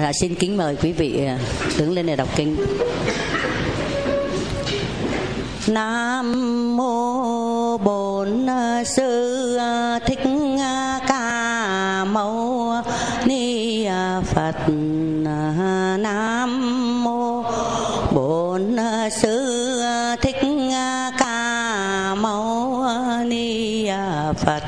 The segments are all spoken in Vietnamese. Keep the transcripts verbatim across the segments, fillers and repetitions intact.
À, xin kính mời quý vị đứng lên để đọc kinh. Nam mô Bổn Sư Thích Ca Mâu Ni Phật. Nam mô Bổn Sư Thích Ca Mâu Ni Phật.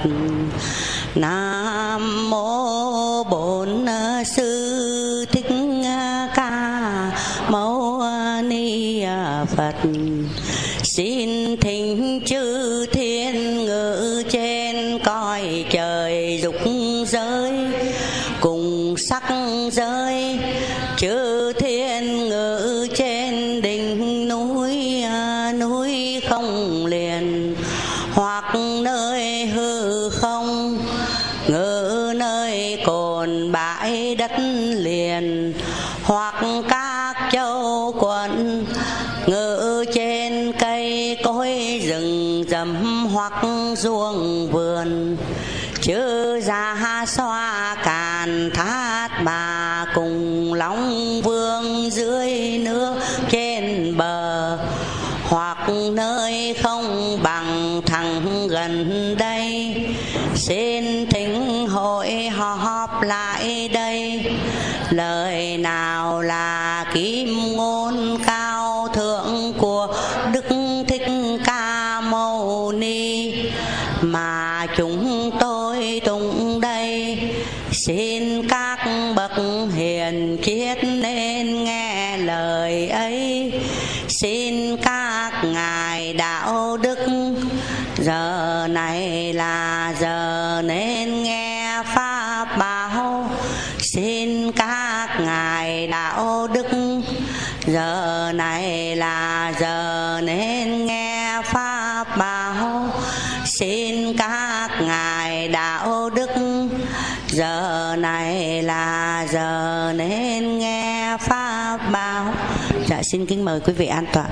Nam mô Bổn Sư Thích Ca Mâu Ni Phật. Xin thỉnh chư thiên ngự trên cõi trời dục giới cùng sắc giới, chư thiên ngự trên đỉnh núi núi không liền, hoặc nơi hư không ngự nơi cồn bãi đất liền, hoặc các châu quận ngự trên cây cối rừng rậm hoặc ruộng vườn, chư Gia Xoa Càn Thát Bà cùng Long Vương dưới nước trên bờ, hoặc nơi không bằng thẳng gần đây, xin thỉnh hội họp lại đây. Lời nào là kim ngôn cao thượng của Đức Thích Ca Mâu Ni mà chúng tôi tụng đây, xin các bậc hiền triết nên nghe lời ấy. Xin các ngài đạo đức, giờ này là giờ nên nghe pháp bảo. Xin các ngài đạo đức, giờ này là giờ nên nghe pháp bảo. Xin các ngài đạo đức, giờ này là giờ nên nghe pháp bảo. Dạ, xin kính mời quý vị an tọa.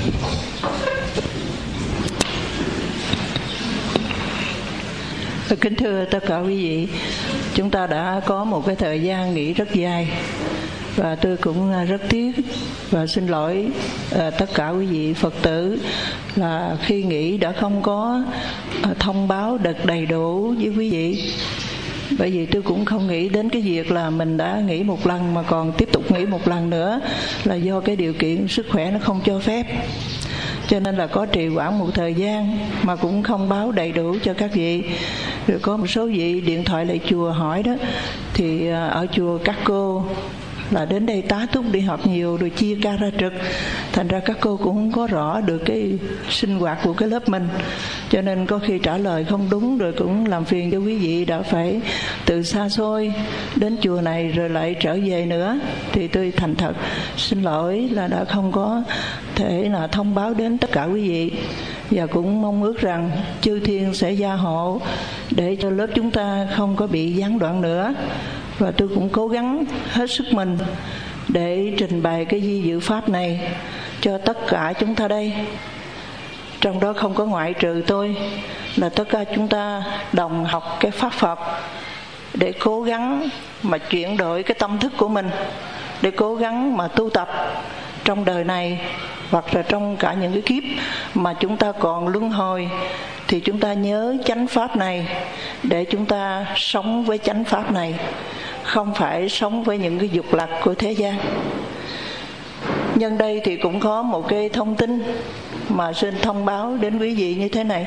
Kính thưa tất cả quý vị, chúng ta đã có một cái thời gian nghỉ rất dài và tôi cũng rất tiếc và xin lỗi à, tất cả quý vị Phật tử là khi nghỉ đã không có à, thông báo được đầy đủ với quý vị. Bởi vì tôi cũng không nghĩ đến cái việc là mình đã nghỉ một lần mà còn tiếp tục nghỉ một lần nữa, là do cái điều kiện sức khỏe nó không cho phép. Cho nên là có trì hoãn một thời gian mà cũng không báo đầy đủ cho các vị. Rồi có một số vị điện thoại lại chùa hỏi đó, thì ở chùa các cô là đến đây tá túc đi học nhiều rồi chia ca ra trực, thành ra các cô cũng không có rõ được cái sinh hoạt của cái lớp mình, cho nên có khi trả lời không đúng, rồi cũng làm phiền cho quý vị đã phải từ xa xôi đến chùa này rồi lại trở về nữa. Thì tôi thành thật xin lỗi là đã không có thể là thông báo đến tất cả quý vị, và cũng mong ước rằng chư thiên sẽ gia hộ để cho lớp chúng ta không có bị gián đoạn nữa. Và tôi cũng cố gắng hết sức mình để trình bày cái di diệu pháp này cho tất cả chúng ta đây. Trong đó không có ngoại trừ tôi, là tất cả chúng ta đồng học cái pháp Phật để cố gắng mà chuyển đổi cái tâm thức của mình, để cố gắng mà tu tập trong đời này hoặc là trong cả những cái kiếp mà chúng ta còn luân hồi, thì chúng ta nhớ chánh pháp này để chúng ta sống với chánh pháp này, không phải sống với những cái dục lạc của thế gian. Nhân đây thì cũng có một cái thông tin mà xin thông báo đến quý vị như thế này,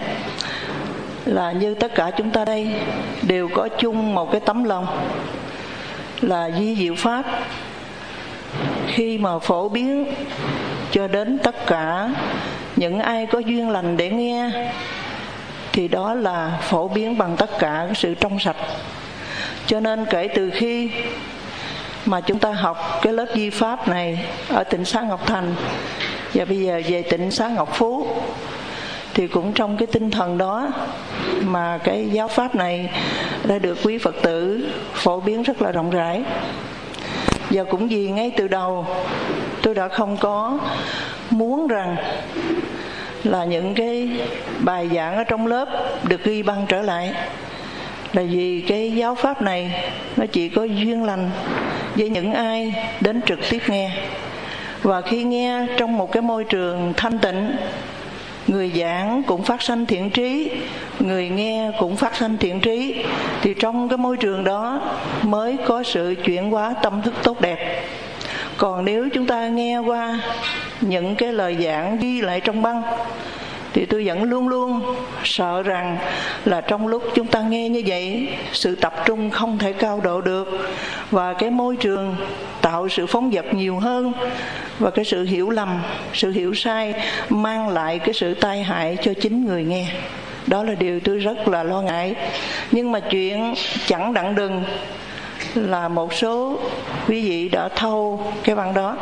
là như tất cả chúng ta đây đều có chung một cái tấm lòng là di diệu pháp. Khi mà phổ biến cho đến tất cả những ai có duyên lành để nghe, thì đó là phổ biến bằng tất cả sự trong sạch. Cho nên kể từ khi mà chúng ta học cái lớp di pháp này ở tịnh xá Ngọc Thành và bây giờ về tịnh xá Ngọc Phú, thì cũng trong cái tinh thần đó mà cái giáo pháp này đã được quý Phật tử phổ biến rất là rộng rãi. Và cũng vì ngay từ đầu tôi đã không có muốn rằng là những cái bài giảng ở trong lớp được ghi băng trở lại, là vì cái giáo pháp này nó chỉ có duyên lành với những ai đến trực tiếp nghe. Và khi nghe trong một cái môi trường thanh tịnh, người giảng cũng phát sanh thiện trí, người nghe cũng phát sanh thiện trí, thì trong cái môi trường đó mới có sự chuyển hóa tâm thức tốt đẹp. Còn nếu chúng ta nghe qua những cái lời giảng ghi lại trong băng, thì tôi vẫn luôn luôn sợ rằng là trong lúc chúng ta nghe như vậy, sự tập trung không thể cao độ được, và cái môi trường tạo sự phóng dật nhiều hơn, và cái sự hiểu lầm, sự hiểu sai mang lại cái sự tai hại cho chính người nghe. Đó là điều tôi rất là lo ngại. Nhưng mà chuyện chẳng đặng đừng là một số quý vị đã thâu cái băng đó,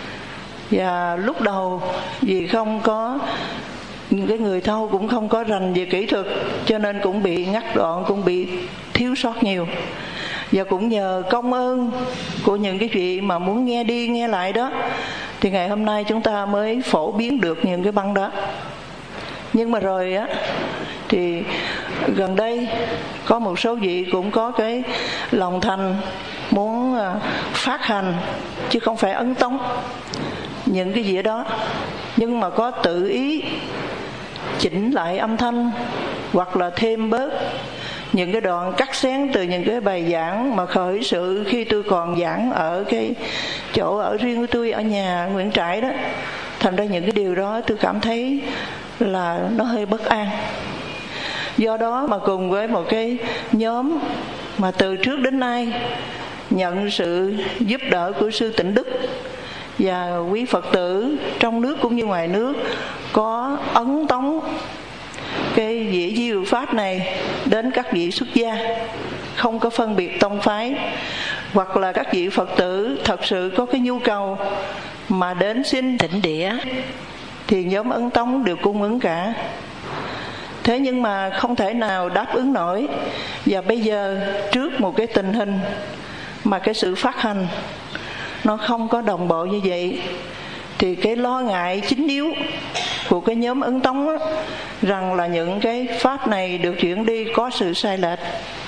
và lúc đầu vì không có, những cái người thâu cũng không có rành về kỹ thuật, cho nên cũng bị ngắt đoạn, cũng bị thiếu sót nhiều. Và cũng nhờ công ơn của những cái vị mà muốn nghe đi nghe lại đó, thì ngày hôm nay chúng ta mới phổ biến được những cái băng đó. Nhưng mà rồi á, thì gần đây có một số vị cũng có cái lòng thành muốn phát hành, chứ không phải ấn tống những cái gì đó, nhưng mà có tự ý chỉnh lại âm thanh, hoặc là thêm bớt những cái đoạn cắt xén từ những cái bài giảng mà khởi sự khi tôi còn giảng ở cái chỗ ở riêng của tôi ở nhà Nguyễn Trãi đó. Thành ra những cái điều đó tôi cảm thấy là nó hơi bất an. Do đó mà cùng với một cái nhóm mà từ trước đến nay nhận sự giúp đỡ của sư Tịnh Đức và quý Phật tử trong nước cũng như ngoài nước có ấn tống cái vị diệu pháp này đến các vị xuất gia, không có phân biệt tông phái, hoặc là các vị Phật tử thật sự có cái nhu cầu mà đến xin tịnh địa, thì nhóm ấn tống đều cung ứng cả. Thế nhưng mà không thể nào đáp ứng nổi. Và bây giờ trước một cái tình hình mà cái sự phát hành nó không có đồng bộ như vậy, thì cái lo ngại chính yếu của cái nhóm ấn tống đó, rằng là những cái pháp này được chuyển đi có sự sai lệch,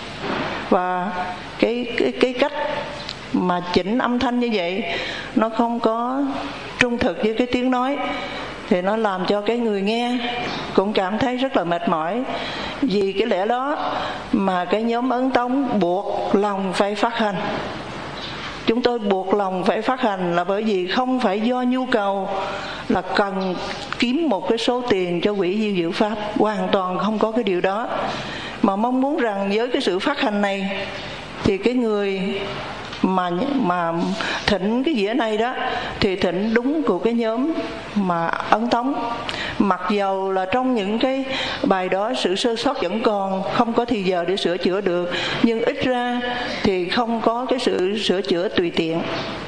và cái, cái, cái cách mà chỉnh âm thanh như vậy nó không có trung thực với cái tiếng nói, thì nó làm cho cái người nghe cũng cảm thấy rất là mệt mỏi. Vì cái lẽ đó mà cái nhóm ấn tống buộc lòng phải phát hành. Chúng tôi buộc lòng phải phát hành là bởi vì không phải do nhu cầu là cần kiếm một cái số tiền cho quỹ diệu diệu pháp, hoàn toàn không có cái điều đó, mà mong muốn rằng với cái sự phát hành này thì cái người mà mà thỉnh cái dĩa này đó thì thỉnh đúng của cái nhóm mà ấn tống. Mặc dầu là trong những cái bài đó sự sơ sót vẫn còn, không có thì giờ để sửa chữa được, nhưng ít ra thì không có cái sự sửa chữa tùy tiện.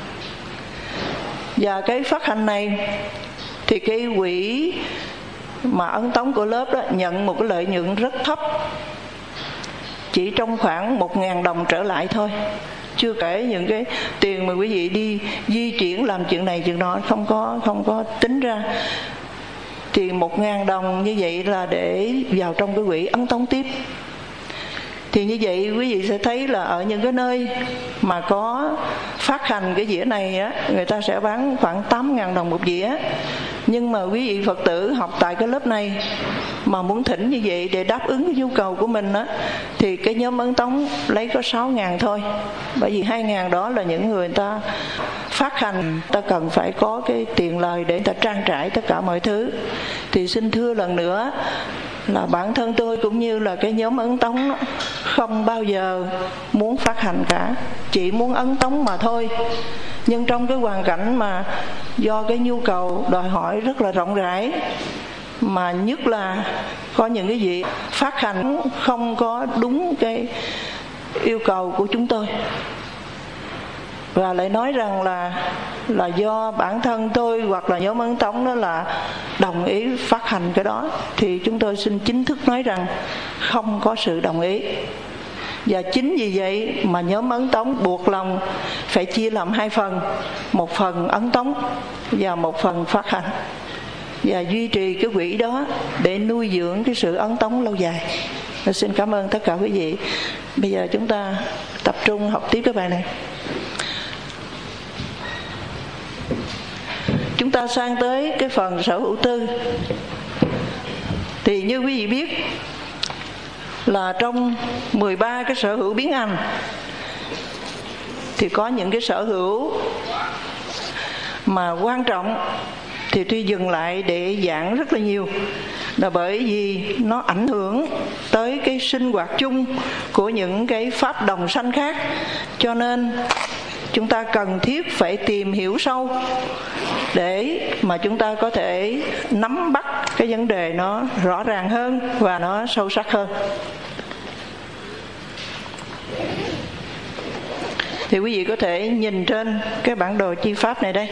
Và cái phát hành này thì cái quỹ mà ấn tống của lớp đó nhận một cái lợi nhuận rất thấp, chỉ trong khoảng một ngàn đồng trở lại thôi, chưa kể những cái tiền mà quý vị đi di chuyển làm chuyện này chuyện đó không có không có tính ra. Thì một ngàn đồng như vậy là để vào trong cái quỹ ấn tống tiếp. Thì như vậy quý vị sẽ thấy là ở những cái nơi mà có phát hành cái dĩa này á, người ta sẽ bán khoảng tám ngàn đồng một dĩa. Nhưng mà quý vị Phật tử học tại cái lớp này mà muốn thỉnh như vậy để đáp ứng cái nhu cầu của mình á, thì cái nhóm ấn tống lấy có sáu ngàn thôi. Bởi vì hai ngàn đó là những người ta phát hành, ta cần phải có cái tiền lời để ta trang trải tất cả mọi thứ. Thì xin thưa lần nữa là bản thân tôi cũng như là cái nhóm ấn tống đó, không bao giờ muốn phát hành cả, chỉ muốn ấn tống mà thôi. Nhưng trong cái hoàn cảnh mà do cái nhu cầu đòi hỏi rất là rộng rãi, mà nhất là có những cái gì phát hành không có đúng cái yêu cầu của chúng tôi, và lại nói rằng là là do bản thân tôi hoặc là nhóm ấn tống đó là đồng ý phát hành cái đó, thì chúng tôi xin chính thức nói rằng không có sự đồng ý. Và chính vì vậy mà nhóm ấn tống buộc lòng phải chia làm hai phần, một phần ấn tống và một phần phát hành, và duy trì cái quỹ đó để nuôi dưỡng cái sự ấn tống lâu dài. Tôi xin cảm ơn tất cả quý vị. Bây giờ chúng ta tập trung học tiếp cái bài này. ta sang tới cái phần sở hữu tư. Thì như quý vị biết là trong mười ba cái sở hữu biến hành thì có những cái sở hữu mà quan trọng thì tôi dừng lại để giảng rất là nhiều, là bởi vì nó ảnh hưởng tới cái sinh hoạt chung của những cái pháp đồng sanh khác, cho nên chúng ta cần thiết phải tìm hiểu sâu để mà chúng ta có thể nắm bắt cái vấn đề nó rõ ràng hơn và nó sâu sắc hơn. Thì quý vị có thể nhìn trên cái bản đồ chi pháp này đây.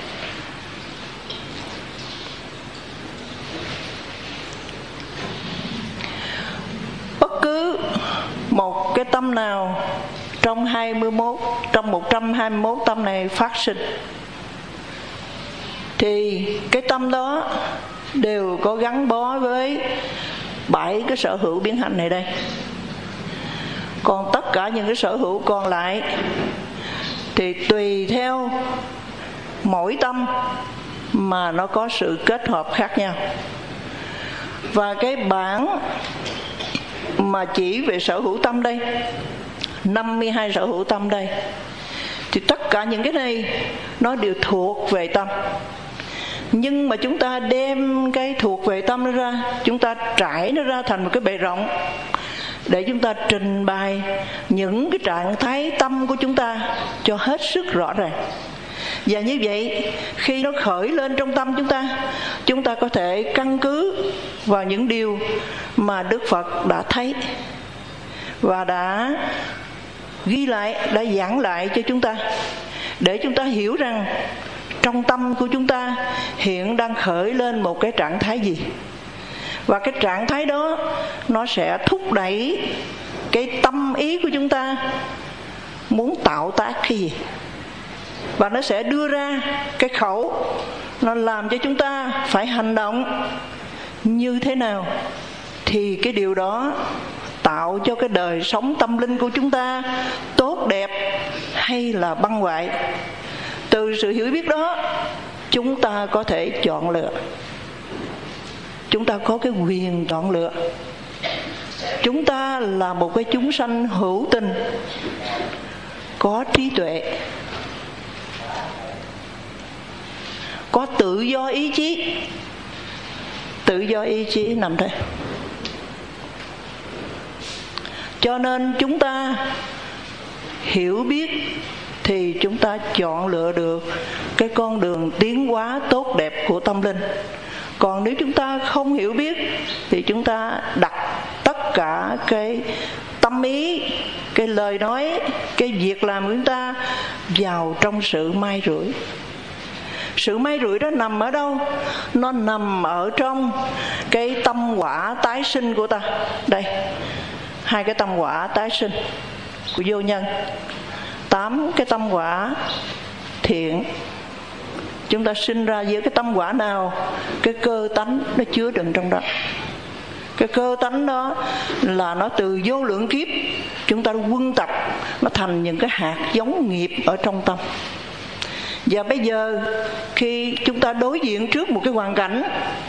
Bất cứ một cái tâm nào trong hai mươi mốt, trong một trăm hai mươi mốt tâm này phát sinh, thì cái tâm đó đều có gắn bó với bảy cái sở hữu biến hành này đây. Còn tất cả những cái sở hữu còn lại thì tùy theo mỗi tâm mà nó có sự kết hợp khác nhau. Và cái bảng mà chỉ về sở hữu tâm đây, năm mươi hai sở hữu tâm đây, thì tất cả những cái này nó đều thuộc về tâm. Nhưng mà chúng ta đem cái thuộc về tâm nó ra, chúng ta trải nó ra thành một cái bề rộng để chúng ta trình bày những cái trạng thái tâm của chúng ta cho hết sức rõ ràng. Và như vậy, khi nó khởi lên trong tâm chúng ta, chúng ta có thể căn cứ vào những điều mà Đức Phật đã thấy và đã ghi lại, đã giảng lại cho chúng ta, để chúng ta hiểu rằng trong tâm của chúng ta hiện đang khởi lên một cái trạng thái gì. Và cái trạng thái đó nó sẽ thúc đẩy cái tâm ý của chúng ta muốn tạo tác cái gì. Và nó sẽ đưa ra cái khẩu, nó làm cho chúng ta phải hành động như thế nào. Thì cái điều đó tạo cho cái đời sống tâm linh của chúng ta tốt đẹp hay là băng hoại. Từ sự hiểu biết đó, chúng ta có thể chọn lựa. Chúng ta có cái quyền chọn lựa. Chúng ta là một cái chúng sanh hữu tình, có trí tuệ, có tự do ý chí. Tự do ý chí nằm đây. Cho nên chúng ta hiểu biết thì chúng ta chọn lựa được cái con đường tiến hóa tốt đẹp của tâm linh. Còn nếu chúng ta không hiểu biết thì chúng ta đặt tất cả cái tâm ý, cái lời nói, cái việc làm của chúng ta vào trong sự may rủi. Sự may rủi đó nằm ở đâu? Nó nằm ở trong cái tâm quả tái sinh của ta. Đây, hai cái tâm quả tái sinh của vô nhân, tám cái tâm quả thiện. Chúng ta sinh ra với cái tâm quả nào, cái cơ tánh nó chứa đựng trong đó. Cái cơ tánh đó là nó từ vô lượng kiếp chúng ta quân tập, nó thành những cái hạt giống nghiệp ở trong tâm. Và bây giờ khi chúng ta đối diện trước một cái hoàn cảnh,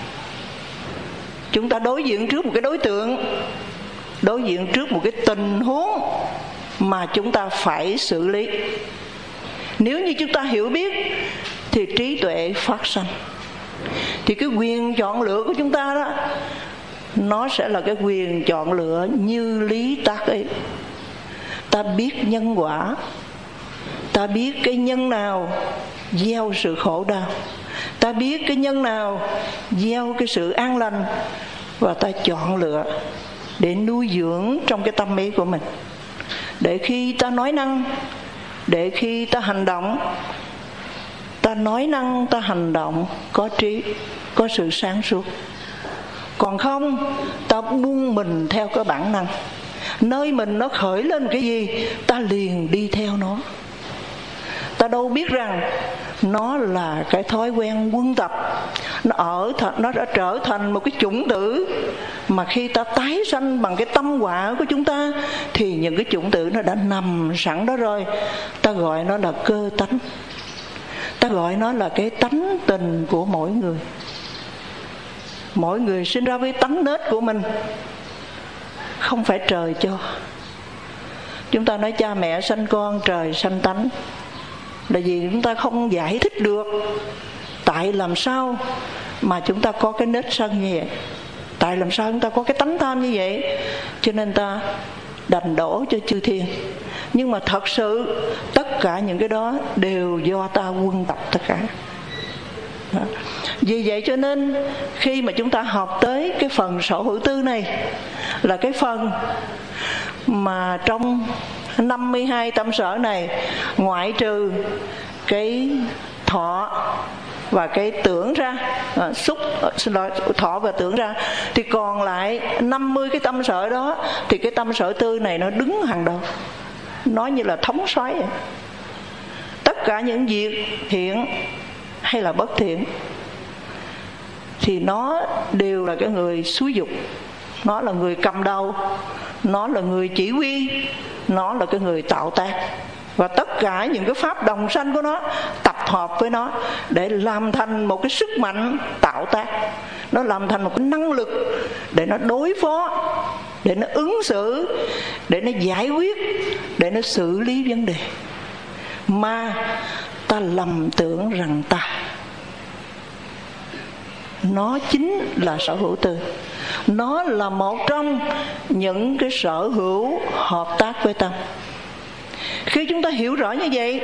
chúng ta đối diện trước một cái đối tượng, đối diện trước một cái tình huống mà chúng ta phải xử lý, nếu như chúng ta hiểu biết thì trí tuệ phát sanh. Thì cái quyền chọn lựa của chúng ta đó, nó sẽ là cái quyền chọn lựa như lý tác ý. Ta biết nhân quả, ta biết cái nhân nào gieo sự khổ đau, ta biết cái nhân nào gieo cái sự an lành, và ta chọn lựa để nuôi dưỡng trong cái tâm ý của mình. Để khi ta nói năng, để khi ta hành động, ta nói năng, ta hành động có trí, có sự sáng suốt. Còn không, ta buông mình theo cái bản năng. Nơi mình nó khởi lên cái gì, ta liền đi theo nó. Ta đâu biết rằng nó là cái thói quen quân tập, nó ở nó đã trở thành một cái chủng tử mà khi ta tái sanh bằng cái tâm quả của chúng ta thì những cái chủng tử nó đã nằm sẵn đó rồi. Ta gọi nó là cơ tánh. Ta gọi nó là cái tánh tình của mỗi người. Mỗi người sinh ra với tánh nết của mình, không phải trời cho. Chúng ta nói cha mẹ sanh con, trời sanh tánh, là vì chúng ta không giải thích được tại làm sao mà chúng ta có cái nết sân như vậy, tại làm sao chúng ta có cái tánh tham như vậy, cho nên ta đành đổ cho chư thiên. Nhưng mà thật sự tất cả những cái đó đều do ta quân tập tất cả. Đó. Vì vậy cho nên khi mà chúng ta học tới cái phần sở hữu tư này, là cái phần mà trong năm mươi hai tâm sở này, ngoại trừ cái thọ và cái tưởng ra, à, xúc, xin lỗi, thọ và tưởng ra, thì còn lại năm mươi cái tâm sở đó, thì cái tâm sở tư này nó đứng hàng đầu, nói như là thống soái vậy. Tất cả những việc thiện hay là bất thiện thì nó đều là cái người xúi dục, nó là người cầm đầu, nó là người chỉ huy, nó là cái người tạo tác. Và tất cả những cái pháp đồng sanh của nó tập hợp với nó để làm thành một cái sức mạnh tạo tác, nó làm thành một cái năng lực để nó đối phó, để nó ứng xử, để nó giải quyết, để nó xử lý vấn đề. Mà ta lầm tưởng rằng ta, nó chính là sở hữu tư. Nó là một trong những cái sở hữu hợp tác với tâm. Khi chúng ta hiểu rõ như vậy,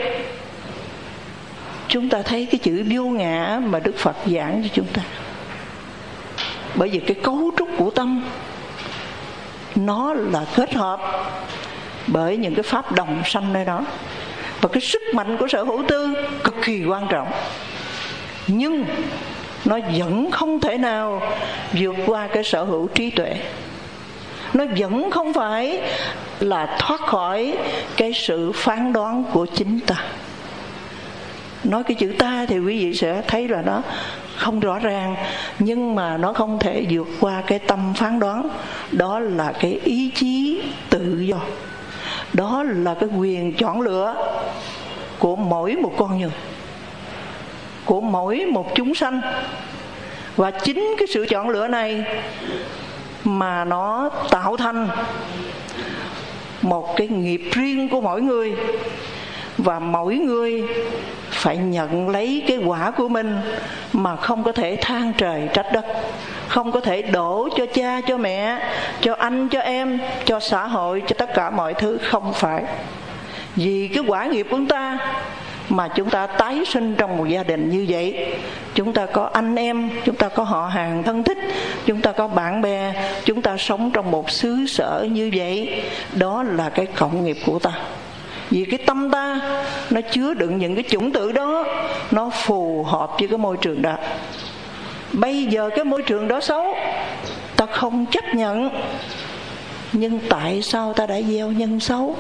chúng ta thấy cái chữ vô ngã mà Đức Phật giảng cho chúng ta. Bởi vì cái cấu trúc của tâm nó là kết hợp bởi những cái pháp đồng sanh nơi đó. Và cái sức mạnh của sở hữu tư cực kỳ quan trọng, nhưng nó vẫn không thể nào vượt qua cái sở hữu trí tuệ. Nó vẫn không phải là thoát khỏi cái sự phán đoán của chính ta. Nói cái chữ ta thì quý vị sẽ thấy là nó không rõ ràng, nhưng mà nó không thể vượt qua cái tâm phán đoán. Đó là cái ý chí tự do, đó là cái quyền chọn lựa của mỗi một con người, của mỗi một chúng sanh. Và chính cái sự chọn lựa này mà nó tạo thành một cái nghiệp riêng của mỗi người. Và mỗi người phải nhận lấy cái quả của mình, mà không có thể than trời trách đất, không có thể đổ cho cha, cho mẹ, cho anh, cho em, cho xã hội, cho tất cả mọi thứ. Không phải. Vì cái quả nghiệp của chúng ta mà chúng ta tái sinh trong một gia đình như vậy. Chúng ta có anh em, chúng ta có họ hàng thân thích, chúng ta có bạn bè, chúng ta sống trong một xứ sở như vậy. Đó là cái cộng nghiệp của ta. Vì cái tâm ta nó chứa đựng những cái chủng tử đó, nó phù hợp với cái môi trường đó. Bây giờ cái môi trường đó xấu, ta không chấp nhận, nhưng tại sao ta đã gieo nhân xấu?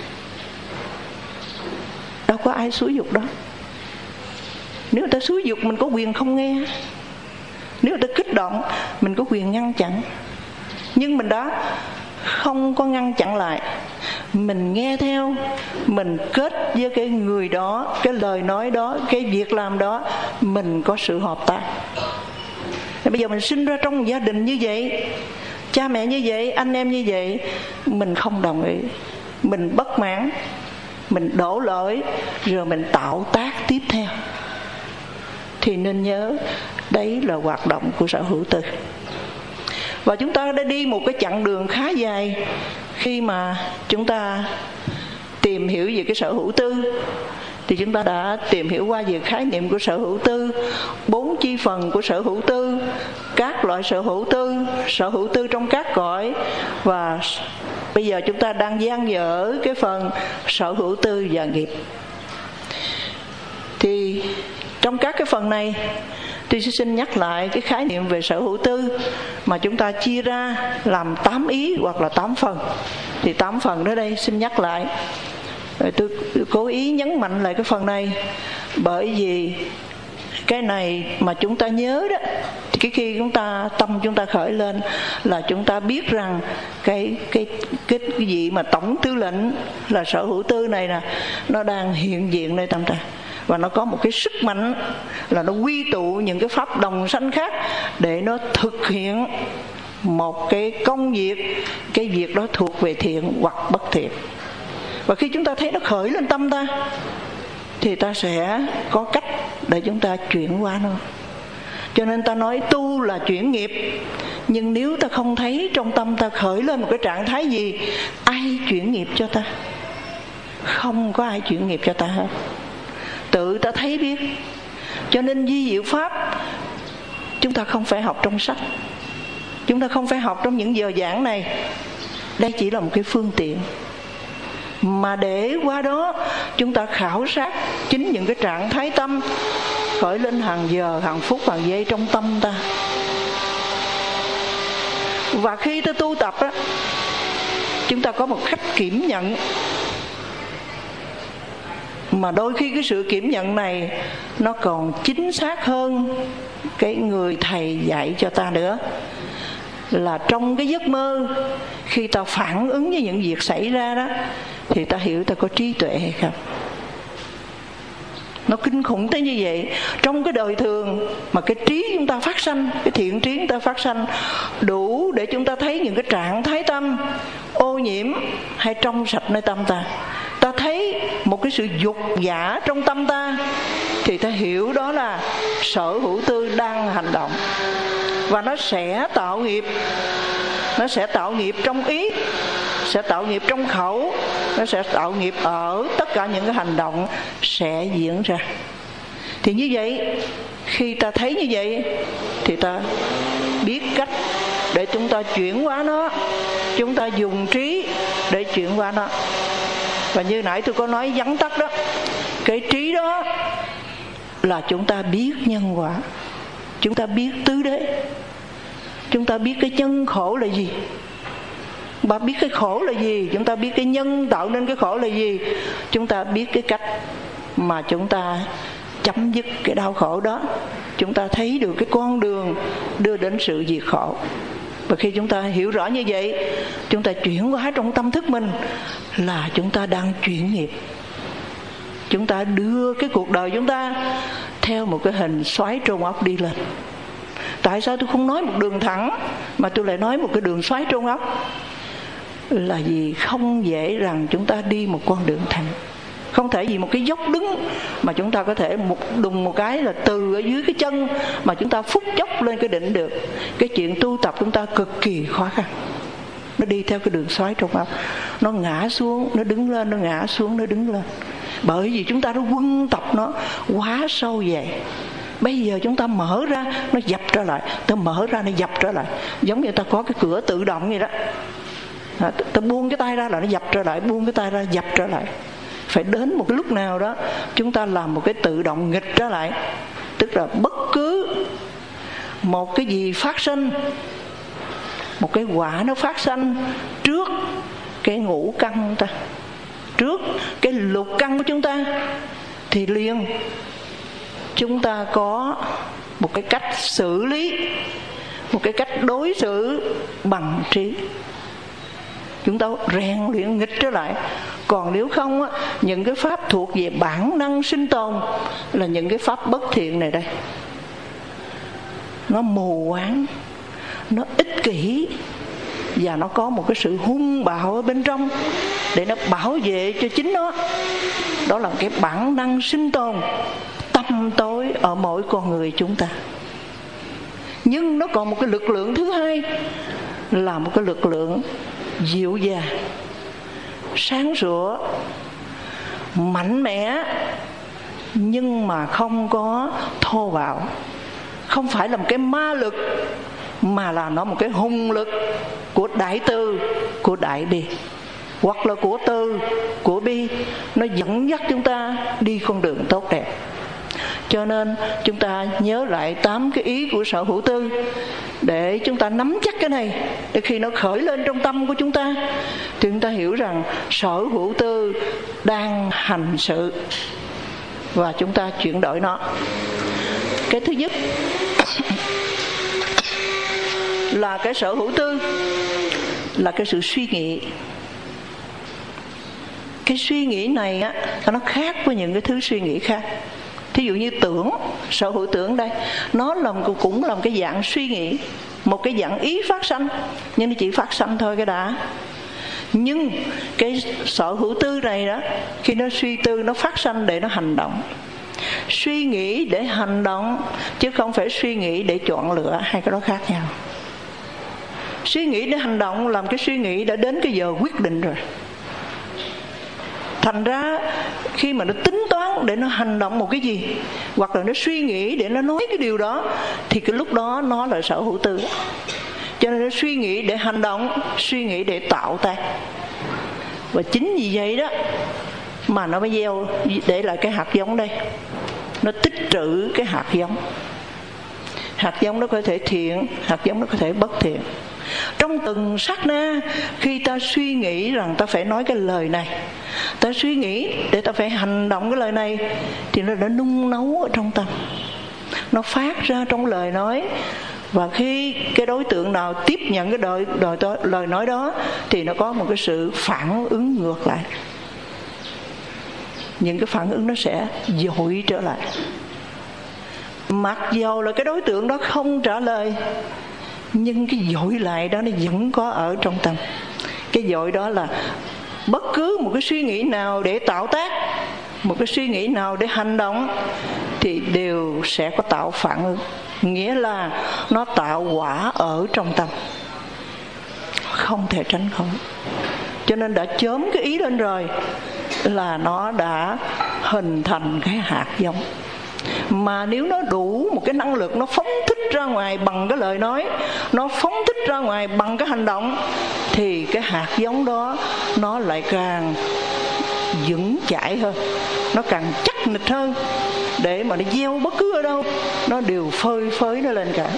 Đâu có ai xúi dục đó. Nếu ta xúi dục mình có quyền không nghe, nếu ta kích động mình có quyền ngăn chặn. Nhưng mình đã không có ngăn chặn lại, mình nghe theo, mình kết với cái người đó, cái lời nói đó, cái việc làm đó, mình có sự hợp tác. Bây giờ mình sinh ra trong một gia đình như vậy, cha mẹ như vậy, anh em như vậy, mình không đồng ý, mình bất mãn, mình đổ lỗi, rồi mình tạo tác tiếp theo, thì nên nhớ đấy là hoạt động của sở hữu tư. Và chúng ta đã đi một cái chặng đường khá dài khi mà chúng ta tìm hiểu về cái sở hữu tư. Thì chúng ta đã tìm hiểu qua về khái niệm của sở hữu tư, bốn chi phần của sở hữu tư, các loại sở hữu tư, sở hữu tư trong các cõi. Và bây giờ chúng ta đang dang dở cái phần sở hữu tư và nghiệp. Thì trong các cái phần này, tôi xin nhắc lại cái khái niệm về sở hữu tư mà chúng ta chia ra làm tám ý hoặc là tám phần. Thì tám phần đó đây xin nhắc lại. Tôi cố ý nhấn mạnh lại cái phần này, bởi vì cái này mà chúng ta nhớ đó, thì cái khi chúng ta tâm chúng ta khởi lên là chúng ta biết rằng cái cái cái cái gì mà tổng tư lệnh là sở hữu tư này nè, nó đang hiện diện nơi tâm ta. và nó có một cái sức mạnh là nó quy tụ những cái pháp đồng sanh khác để nó thực hiện một cái công việc. Cái việc đó thuộc về thiện hoặc bất thiện. Và khi chúng ta thấy nó khởi lên tâm ta thì ta sẽ có cách để chúng ta chuyển hóa nó. Cho nên ta nói tu là chuyển nghiệp. Nhưng nếu ta không thấy trong tâm ta khởi lên một cái trạng thái gì, ai chuyển nghiệp cho ta? Không có ai chuyển nghiệp cho ta hết, tự ta thấy biết. Cho nên vi diệu pháp chúng ta không phải học trong sách, chúng ta không phải học trong những giờ giảng này. Đây chỉ là một cái phương tiện, mà để qua đó chúng ta khảo sát chính những cái trạng thái tâm khởi lên hàng giờ, hàng phút, hàng giây trong tâm ta. Và khi ta tu tập á, chúng ta có một cách kiểm nhận, mà đôi khi cái sự kiểm nhận này nó còn chính xác hơn cái người thầy dạy cho ta nữa. Là trong cái giấc mơ, khi ta phản ứng với những việc xảy ra đó, thì ta hiểu ta có trí tuệ hay không. Nó kinh khủng tới như vậy. Trong cái đời thường mà cái trí chúng ta phát sanh, cái thiện trí chúng ta phát sanh đủ để chúng ta thấy những cái trạng thái tâm ô nhiễm hay trong sạch nơi tâm ta. Ta thấy một cái sự dục giả trong tâm ta thì ta hiểu đó là sở hữu tư đang hành động. Và nó sẽ tạo nghiệp. Nó sẽ tạo nghiệp trong ý, sẽ tạo nghiệp trong khẩu, nó sẽ tạo nghiệp ở tất cả những cái hành động sẽ diễn ra. Thì như vậy, khi ta thấy như vậy thì ta biết cách để chúng ta chuyển hóa nó. Chúng ta dùng trí để chuyển hóa nó. Và như nãy tôi có nói vắn tắt đó, cái trí đó là chúng ta biết nhân quả, chúng ta biết tứ đế, chúng ta biết cái nhân khổ là gì, chúng ta biết cái khổ là gì, chúng ta biết cái nhân tạo nên cái khổ là gì, chúng ta biết cái cách mà chúng ta chấm dứt cái đau khổ đó. Chúng ta thấy được cái con đường đưa đến sự diệt khổ. Và khi chúng ta hiểu rõ như vậy, chúng ta chuyển hóa trong tâm thức mình là chúng ta đang chuyển nghiệp. Chúng ta đưa cái cuộc đời chúng ta theo một cái hình xoáy trôn ốc đi lên. Tại sao tôi không nói một đường thẳng mà tôi lại nói một cái đường xoáy trôn ốc? Là vì không dễ rằng chúng ta đi một con đường thẳng. Không thể vì một cái dốc đứng mà chúng ta có thể một đùng một cái là từ ở dưới cái chân mà chúng ta phút chốc lên cái đỉnh được. Cái chuyện tu tập chúng ta cực kỳ khó khăn. Nó đi theo cái đường xoáy trôn ốc. Nó ngã xuống, nó đứng lên, nó ngã xuống, nó đứng lên. Bởi vì chúng ta đã quân tập nó quá sâu vậy. Bây giờ chúng ta mở ra, nó dập trở lại. Ta mở ra, nó dập trở lại. Giống như ta có cái cửa tự động vậy đó. Ta buông cái tay ra là nó dập trở lại, buông cái tay ra dập trở lại. Phải đến một cái lúc nào đó chúng ta làm một cái tự động nghịch trở lại. Tức là bất cứ một cái gì phát sinh, một cái quả nó phát sinh trước cái ngũ căn ta, trước cái lục căn của chúng ta, thì liền chúng ta có một cái cách xử lý, một cái cách đối xử bằng trí. Chúng ta rèn luyện nghịch trở lại. Còn nếu không á, những cái pháp thuộc về bản năng sinh tồn là những cái pháp bất thiện này đây, nó mù quáng, nó ích kỷ, và nó có một cái sự hung bạo ở bên trong để nó bảo vệ cho chính nó. Đó là cái bản năng sinh tồn tâm tối ở mỗi con người chúng ta. Nhưng nó còn một cái lực lượng thứ hai, là một cái lực lượng dịu dàng, sáng sủa, mạnh mẽ, nhưng mà không có thô bạo. Không phải là một cái ma lực, mà là nó một cái hùng lực của đại từ, của đại bi, hoặc là của từ, của bi. Nó dẫn dắt chúng ta đi con đường tốt đẹp. Cho nên chúng ta nhớ lại tám cái ý của sở hữu tư để chúng ta nắm chắc cái này. Để khi nó khởi lên trong tâm của chúng ta thì chúng ta hiểu rằng sở hữu tư đang hành sự và chúng ta chuyển đổi nó. Cái thứ nhất là cái sở hữu tư là cái sự suy nghĩ. Cái suy nghĩ này á, nó khác với những cái thứ suy nghĩ khác. Thí dụ như tưởng, sở hữu tưởng đây, nó là, cũng là một cái dạng suy nghĩ, một cái dạng ý phát sanh, nhưng nó chỉ phát sanh thôi cái đã. Nhưng cái sở hữu tư này đó, khi nó suy tư, nó phát sanh để nó hành động. Suy nghĩ để hành động, chứ không phải suy nghĩ để chọn lựa, hai cái đó khác nhau. Suy nghĩ để hành động làm cái suy nghĩ đã đến cái giờ quyết định rồi. Thành ra khi mà nó tính toán để nó hành động một cái gì, hoặc là nó suy nghĩ để nó nói cái điều đó, thì cái lúc đó nó là sở hữu tư. Cho nên nó suy nghĩ để hành động, suy nghĩ để tạo tác. Và chính vì vậy đó mà nó mới gieo để lại cái hạt giống đây. Nó tích trữ cái hạt giống. Hạt giống nó có thể thiện, hạt giống nó có thể bất thiện. Trong từng sát na, khi ta suy nghĩ rằng ta phải nói cái lời này, ta suy nghĩ để ta phải hành động cái lời này, thì nó đã nung nấu ở trong tâm, nó phát ra trong lời nói. Và khi cái đối tượng nào tiếp nhận cái đời, đời, đời, lời nói đó, thì nó có một cái sự phản ứng ngược lại. Những cái phản ứng nó sẽ dội trở lại. Mặc dầu là cái đối tượng đó không trả lời, nhưng cái dội lại đó nó vẫn có ở trong tâm. Cái dội đó là bất cứ một cái suy nghĩ nào để tạo tác, một cái suy nghĩ nào để hành động, thì đều sẽ có tạo phản ứng. Nghĩa là nó tạo quả ở trong tâm, không thể tránh khỏi. Cho nên đã chớm cái ý lên rồi là nó đã hình thành cái hạt giống. Mà nếu nó đủ một cái năng lực, nó phóng thích ra ngoài bằng cái lời nói, nó phóng thích ra ngoài bằng cái hành động, thì cái hạt giống đó nó lại càng vững chãi hơn, nó càng chắc nịch hơn, để mà nó gieo bất cứ ở đâu nó đều phơi phới nó lên cả.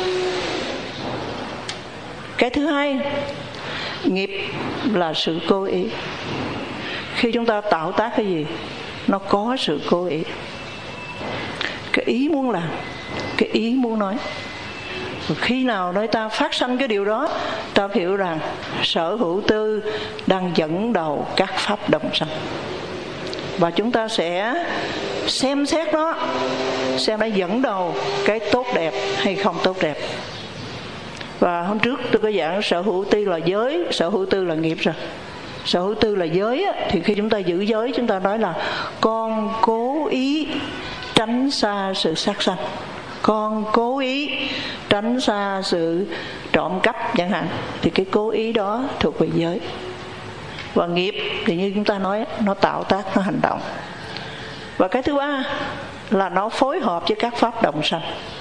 Cái thứ hai, nghiệp là sự cố ý. Khi chúng ta tạo tác cái gì, nó có sự cố ý. Cái ý muốn làm, cái ý muốn nói. Và khi nào nơi ta phát sanh cái điều đó, ta hiểu rằng sở hữu tư đang dẫn đầu các pháp đồng sanh. Và chúng ta sẽ xem xét nó, xem nó dẫn đầu cái tốt đẹp hay không tốt đẹp. Và hôm trước tôi có giảng sở hữu tư là giới, sở hữu tư là nghiệp rồi. Sở hữu tư là giới á, thì khi chúng ta giữ giới, chúng ta nói là con cố ý tránh xa sự sát sanh, con cố ý tránh xa sự trộm cắp chẳng hạn, thì cái cố ý đó thuộc về giới. Và nghiệp thì như chúng ta nói, nó tạo tác, nó hành động. Và cái thứ ba là nó phối hợp với các pháp đồng sanh.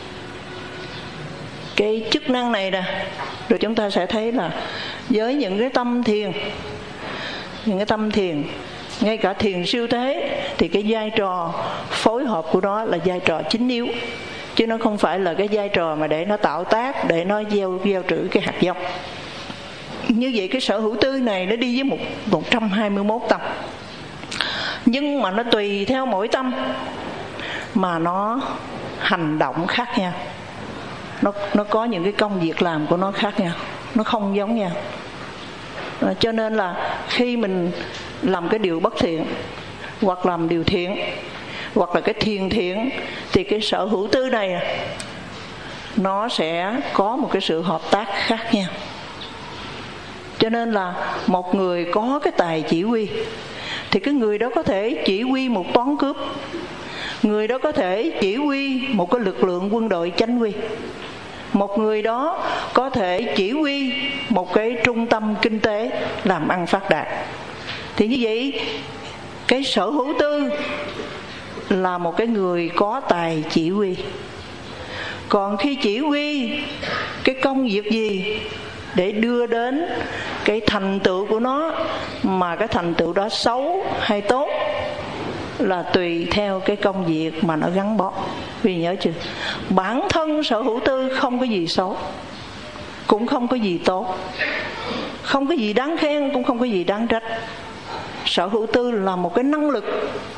Cái chức năng này nè, rồi chúng ta sẽ thấy là với những cái tâm thiền, những cái tâm thiền, ngay cả thiền siêu thế, thì cái vai trò phối hợp của nó là vai trò chính yếu, chứ nó không phải là cái vai trò mà để nó tạo tác, để nó gieo gieo trữ cái hạt giống. Như vậy cái sở hữu tư này nó đi với một một trăm hai mươi mốt tâm, nhưng mà nó tùy theo mỗi tâm mà nó hành động khác nhau, nó nó có những cái công việc làm của nó khác nhau, nó không giống nhau. À, cho nên là khi mình làm cái điều bất thiện, hoặc làm điều thiện, hoặc là cái thiền thiện, thì cái sở hữu tư này nó sẽ có một cái sự hợp tác khác nhau. Cho nên là một người có cái tài chỉ huy, thì cái người đó có thể chỉ huy một toán cướp, người đó có thể chỉ huy một cái lực lượng quân đội chánh quy, một người đó có thể chỉ huy một cái trung tâm kinh tế làm ăn phát đạt. Thì như vậy cái sở hữu tư là một cái người có tài chỉ huy. Còn khi chỉ huy cái công việc gì để đưa đến cái thành tựu của nó, mà cái thành tựu đó xấu hay tốt là tùy theo cái công việc mà nó gắn bó. Vì nhớ chưa, bản thân sở hữu tư không có gì xấu, cũng không có gì tốt, không có gì đáng khen, cũng không có gì đáng trách. Sở hữu tư là một cái năng lực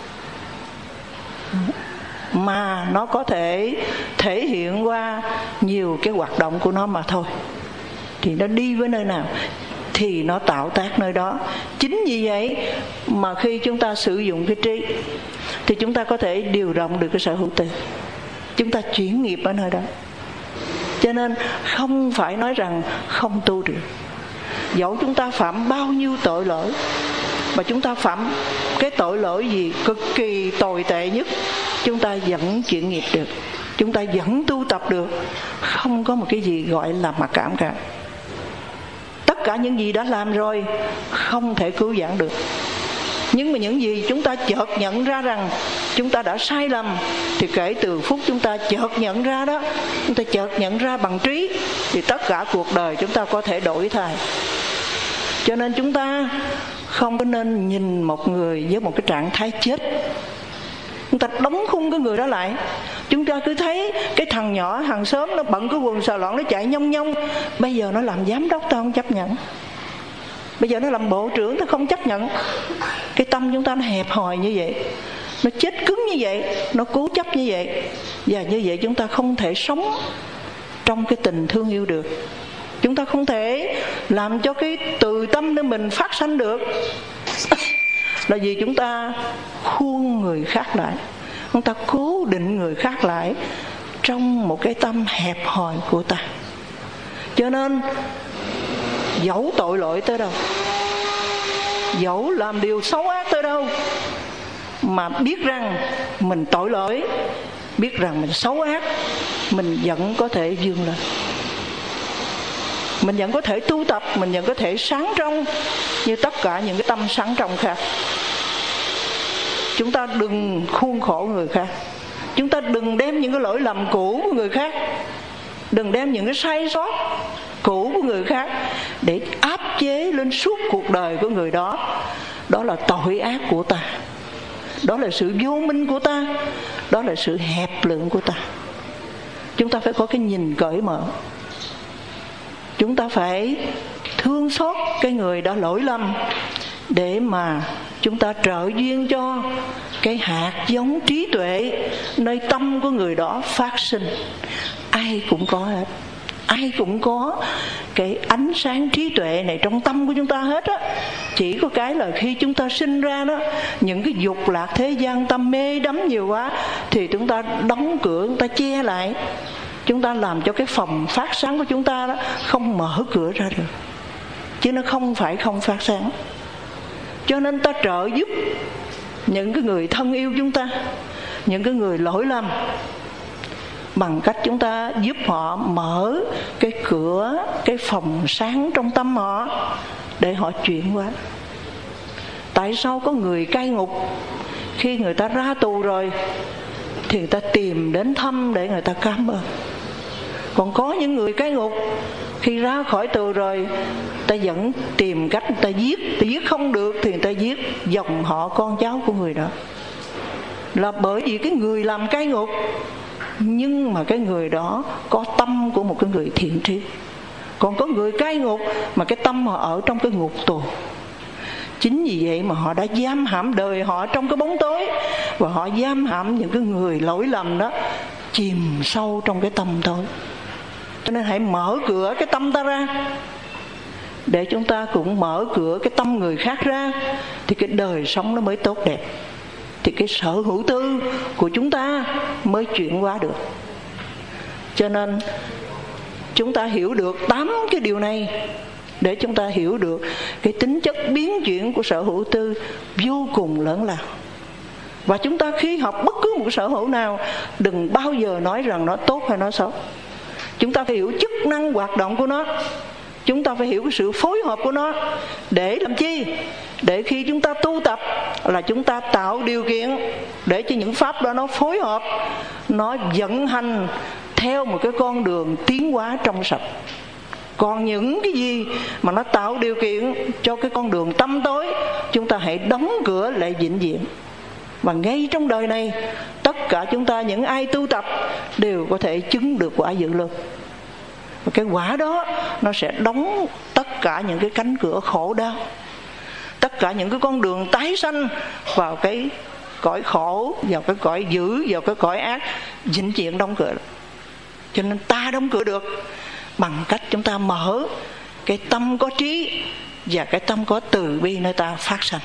mà nó có thể thể hiện qua nhiều cái hoạt động của nó mà thôi. Thì nó đi với nơi nào thì nó tạo tác nơi đó. Chính vì vậy mà khi chúng ta sử dụng cái trí thì chúng ta có thể điều động được cái sở hữu từ, chúng ta chuyển nghiệp ở nơi đó. Cho nên không phải nói rằng không tu được. Dẫu chúng ta phạm bao nhiêu tội lỗi, mà chúng ta phạm cái tội lỗi gì cực kỳ tồi tệ nhất, chúng ta vẫn chuyển nghiệp được, chúng ta vẫn tu tập được. Không có một cái gì gọi là mặc cảm cả. Tất cả những gì đã làm rồi không thể cứu vãn được. Nhưng mà những gì chúng ta chợt nhận ra rằng chúng ta đã sai lầm, thì kể từ phút chúng ta chợt nhận ra đó, chúng ta chợt nhận ra bằng trí, thì tất cả cuộc đời chúng ta có thể đổi thay. Cho nên chúng ta không có nên nhìn một người với một cái trạng thái chết, chúng ta đóng khung cái người đó lại. Chúng ta cứ thấy cái thằng nhỏ hàng xóm nó bận cái quần xà loạn, nó chạy nhông nhông, bây giờ nó làm giám đốc, tao không chấp nhận. Bây giờ nó làm bộ trưởng, tao không chấp nhận. Cái tâm chúng ta nó hẹp hòi như vậy, nó chết cứng như vậy, nó cố chấp như vậy. Và như vậy chúng ta không thể sống trong cái tình thương yêu được. Chúng ta không thể làm cho cái từ tâm của mình phát sanh được. Là vì chúng ta khuôn người khác lại, chúng ta cố định người khác lại trong một cái tâm hẹp hòi của ta. Cho nên dẫu tội lỗi tới đâu, dẫu làm điều xấu ác tới đâu, mà biết rằng mình tội lỗi, biết rằng mình xấu ác, mình vẫn có thể vươn lên, mình vẫn có thể tu tập, mình vẫn có thể sáng trong như tất cả những cái tâm sáng trong khác. Chúng ta đừng khuôn khổ người khác, chúng ta đừng đem những cái lỗi lầm cũ của người khác, đừng đem những cái sai sót cũ của người khác để áp chế lên suốt cuộc đời của người đó. Đó là tội ác của ta, đó là sự vô minh của ta, đó là sự hẹp lượng của ta. Chúng ta phải có cái nhìn cởi mở, chúng ta phải thương xót cái người đã lỗi lầm, để mà chúng ta trợ duyên cho cái hạt giống trí tuệ nơi tâm của người đó phát sinh. Ai cũng có hết, ai cũng có cái ánh sáng trí tuệ này trong tâm của chúng ta hết á. Chỉ có cái là khi chúng ta sinh ra đó, những cái dục lạc thế gian ta mê đắm nhiều quá, thì chúng ta đóng cửa, chúng ta che lại, chúng ta làm cho cái phòng phát sáng của chúng ta đó không mở cửa ra được. Chứ nó không phải không phát sáng. Cho nên ta trợ giúp những cái người thân yêu chúng ta, những cái người lỗi lầm, bằng cách chúng ta giúp họ mở cái cửa, cái phòng sáng trong tâm họ để họ chuyển qua. Tại sao có người cai ngục khi người ta ra tù rồi thì người ta tìm đến thăm để người ta cảm ơn? Còn có những người cai ngục khi ra khỏi tù rồi, ta vẫn tìm cách người ta giết, ta giết không được thì người ta giết dòng họ con cháu của người đó. Là bởi vì cái người làm cai ngục, nhưng mà cái người đó có tâm của một cái người thiện trí. Còn có người cai ngục mà cái tâm họ ở trong cái ngục tù. Chính vì vậy mà họ đã giam hãm đời họ trong cái bóng tối, và họ giam hãm những cái người lỗi lầm đó chìm sâu trong cái tâm tối. Cho nên hãy mở cửa cái tâm ta ra, để chúng ta cũng mở cửa cái tâm người khác ra, thì cái đời sống nó mới tốt đẹp, thì cái sở hữu tư của chúng ta mới chuyển hóa được. Cho nên chúng ta hiểu được tám cái điều này, để chúng ta hiểu được cái tính chất biến chuyển của sở hữu tư vô cùng lớn lao. Và chúng ta khi học bất cứ một sở hữu nào, đừng bao giờ nói rằng nó tốt hay nó xấu. Chúng ta phải hiểu chức năng hoạt động của nó, chúng ta phải hiểu cái sự phối hợp của nó. Để làm chi? Để khi chúng ta tu tập là chúng ta tạo điều kiện để cho những pháp đó nó phối hợp, nó vận hành theo một cái con đường tiến hóa trong sạch. Còn những cái gì mà nó tạo điều kiện cho cái con đường tăm tối, chúng ta hãy đóng cửa lại vĩnh viễn. Và ngay trong đời này, tất cả chúng ta, những ai tu tập đều có thể chứng được quả dự luật. Và cái quả đó nó sẽ đóng tất cả những cái cánh cửa khổ đau, tất cả những cái con đường tái sanh vào cái cõi khổ, vào cái cõi dữ, vào cái cõi ác, vĩnh viễn đóng cửa. Cho nên ta đóng cửa được bằng cách chúng ta mở cái tâm có trí và cái tâm có từ bi nơi ta phát sanh.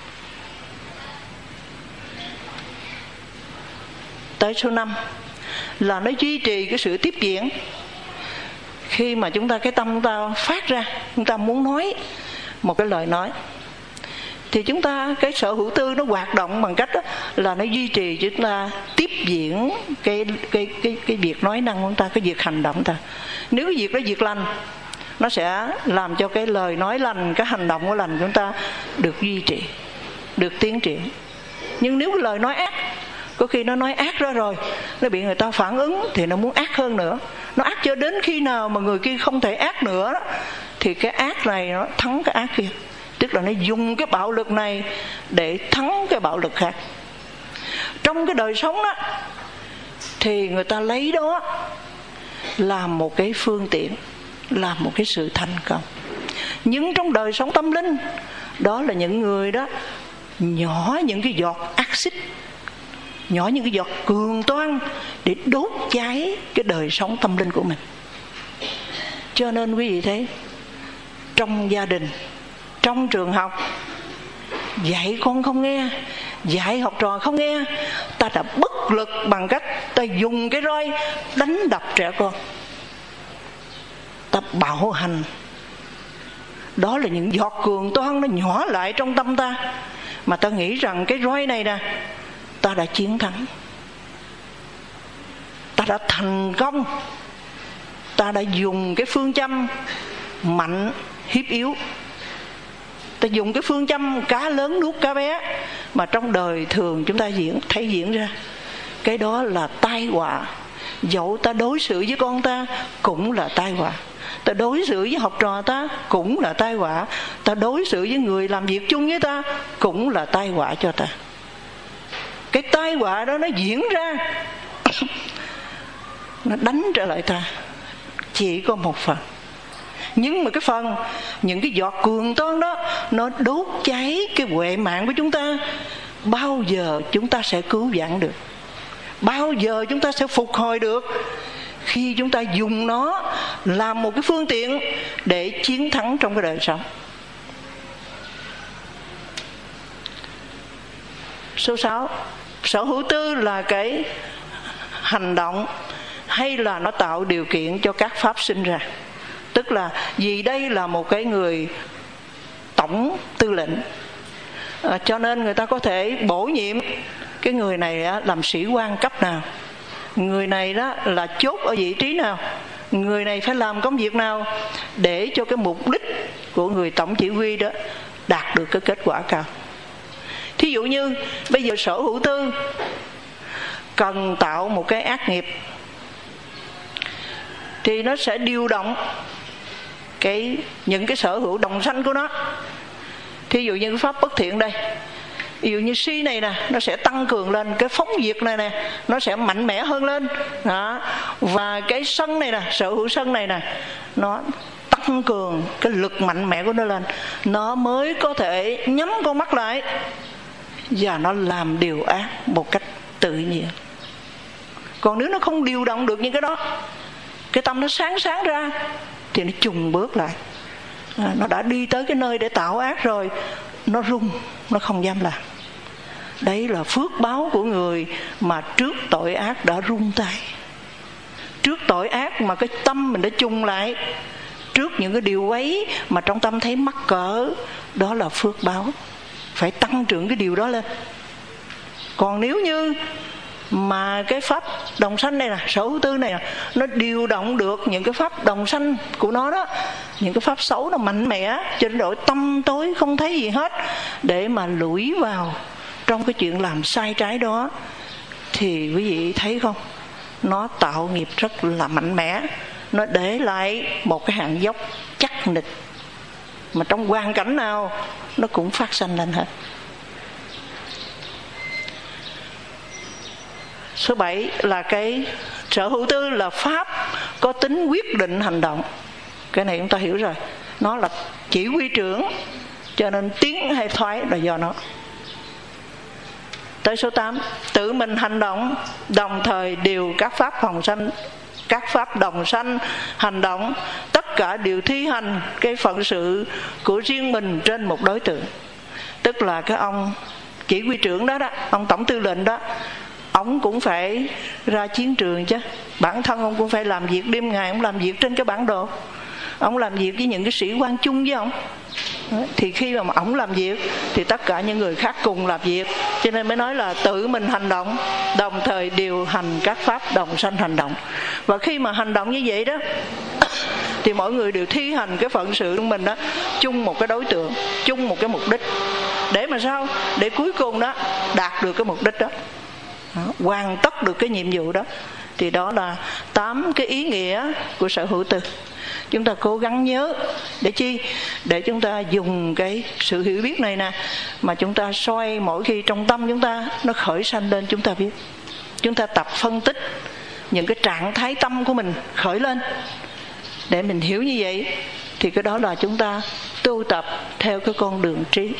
Tới số năm là nó duy trì cái sự tiếp diễn. Khi mà chúng ta cái tâm chúng ta phát ra, chúng ta muốn nói một cái lời nói, thì chúng ta cái sở hữu tư nó hoạt động bằng cách đó, là nó duy trì chúng ta tiếp diễn cái cái cái cái việc nói năng của chúng ta, cái việc hành động của ta. Nếu cái việc đó việc lành, nó sẽ làm cho cái lời nói lành, cái hành động của lành của chúng ta được duy trì, được tiến triển. Nhưng nếu cái lời nói ác, có khi nó nói ác ra rồi, nó bị người ta phản ứng thì nó muốn ác hơn nữa. Nó ác cho đến khi nào mà người kia không thể ác nữa đó, thì cái ác này nó thắng cái ác kia. Tức là nó dùng cái bạo lực này để thắng cái bạo lực khác. Trong cái đời sống đó thì người ta lấy đó làm một cái phương tiện, làm một cái sự thành công. Nhưng trong đời sống tâm linh, đó là những người đó nhỏ những cái giọt axit, nhỏ những cái giọt cường toan để đốt cháy cái đời sống tâm linh của mình. Cho nên quý vị thấy, trong gia đình, trong trường học, dạy con không nghe, dạy học trò không nghe, ta đã bất lực bằng cách ta dùng cái roi đánh đập trẻ con, ta bạo hành. Đó là những giọt cường toan nó nhỏ lại trong tâm ta, mà ta nghĩ rằng cái roi này nè, ta đã chiến thắng, ta đã thành công, ta đã dùng cái phương châm mạnh hiếp yếu, ta dùng cái phương châm cá lớn nuốt cá bé, mà trong đời thường chúng ta diễn thấy diễn ra. Cái đó là tai họa. Dẫu ta đối xử với con ta cũng là tai họa, ta đối xử với học trò ta cũng là tai họa, ta đối xử với người làm việc chung với ta cũng là tai họa cho ta. Cái tai họa đó nó diễn ra nó đánh trở lại ta chỉ có một phần. Nhưng mà cái phần, những cái giọt cường toan đó, nó đốt cháy cái huệ mạng của chúng ta. Bao giờ chúng ta sẽ cứu vãn được? Bao giờ chúng ta sẽ phục hồi được? Khi chúng ta dùng nó làm một cái phương tiện để chiến thắng trong cái đời sống. Số sáu, sở hữu tư là cái hành động hay là nó tạo điều kiện cho các pháp sinh ra. Tức là vì đây là một cái người tổng tư lệnh, à, cho nên người ta có thể bổ nhiệm cái người này á, làm sĩ quan cấp nào, người này đó là chốt ở vị trí nào, người này phải làm công việc nào, để cho cái mục đích của người tổng chỉ huy đó đạt được cái kết quả cao. Thí dụ như bây giờ sở hữu tư cần tạo một cái ác nghiệp, thì nó sẽ điều động cái những cái sở hữu đồng sanh của nó. Thí dụ như cái pháp bất thiện đây, ví dụ như si này nè, nó sẽ tăng cường lên, cái phóng diệt này nè, nó sẽ mạnh mẽ hơn lên đó. Và cái sân này nè, sở hữu sân này nè, nó tăng cường cái lực mạnh mẽ của nó lên, nó mới có thể nhắm con mắt lại và nó làm điều ác một cách tự nhiên. Còn nếu nó không điều động được những cái đó, cái tâm nó sáng sáng ra, thì nó chùng bước lại, à, nó đã đi tới cái nơi để tạo ác rồi, nó run, nó không dám làm. Đấy là phước báo của người mà trước tội ác đã run tay. Trước tội ác mà cái tâm mình đã chùng lại, trước những cái điều ấy mà trong tâm thấy mắc cỡ, đó là phước báo. Phải tăng trưởng cái điều đó lên. Còn nếu như mà cái pháp đồng sanh này nè, sở hữu tư này nè, nó điều động được những cái pháp đồng sanh của nó đó, những cái pháp xấu nó mạnh mẽ cho đến độ tâm tối không thấy gì hết, để mà lủi vào trong cái chuyện làm sai trái đó, thì quý vị thấy không, nó tạo nghiệp rất là mạnh mẽ, nó để lại một cái hạng dốc chắc nịch, mà trong hoàn cảnh nào nó cũng phát sanh lên hết. Số bảy là cái sở hữu tư là pháp có tính quyết định hành động. Cái này chúng ta hiểu rồi, nó là chỉ huy trưởng, cho nên tiến hay thoái là do nó. Tới số tám, tự mình hành động, đồng thời điều các pháp hồng sanh, các pháp đồng sanh hành động, tất cả đều thi hành cái phận sự của riêng mình trên một đối tượng. Tức là cái ông chỉ huy trưởng đó đó, ông tổng tư lệnh đó, ông cũng phải ra chiến trường chứ. Bản thân ông cũng phải làm việc đêm ngày, ông làm việc trên cái bản đồ, ông làm việc với những cái sĩ quan chung với ông. Thì khi mà ông làm việc thì tất cả những người khác cùng làm việc. Cho nên mới nói là tự mình hành động, đồng thời điều hành các pháp đồng sanh hành động. Và khi mà hành động như vậy đó thì mọi người đều thi hành cái phận sự của mình đó chung một cái đối tượng, chung một cái mục đích. Để mà sao? Để cuối cùng đó đạt được cái mục đích đó, đó hoàn tất được cái nhiệm vụ đó. Thì đó là tám cái ý nghĩa của sở hữu tư. Chúng ta cố gắng nhớ để chi? Để chúng ta dùng cái sự hiểu biết này nè, mà chúng ta soi mỗi khi trong tâm chúng ta nó khởi sanh lên, chúng ta biết. Chúng ta tập phân tích những cái trạng thái tâm của mình khởi lên. Để mình hiểu như vậy thì cái đó là chúng ta tu tập theo cái con đường trí.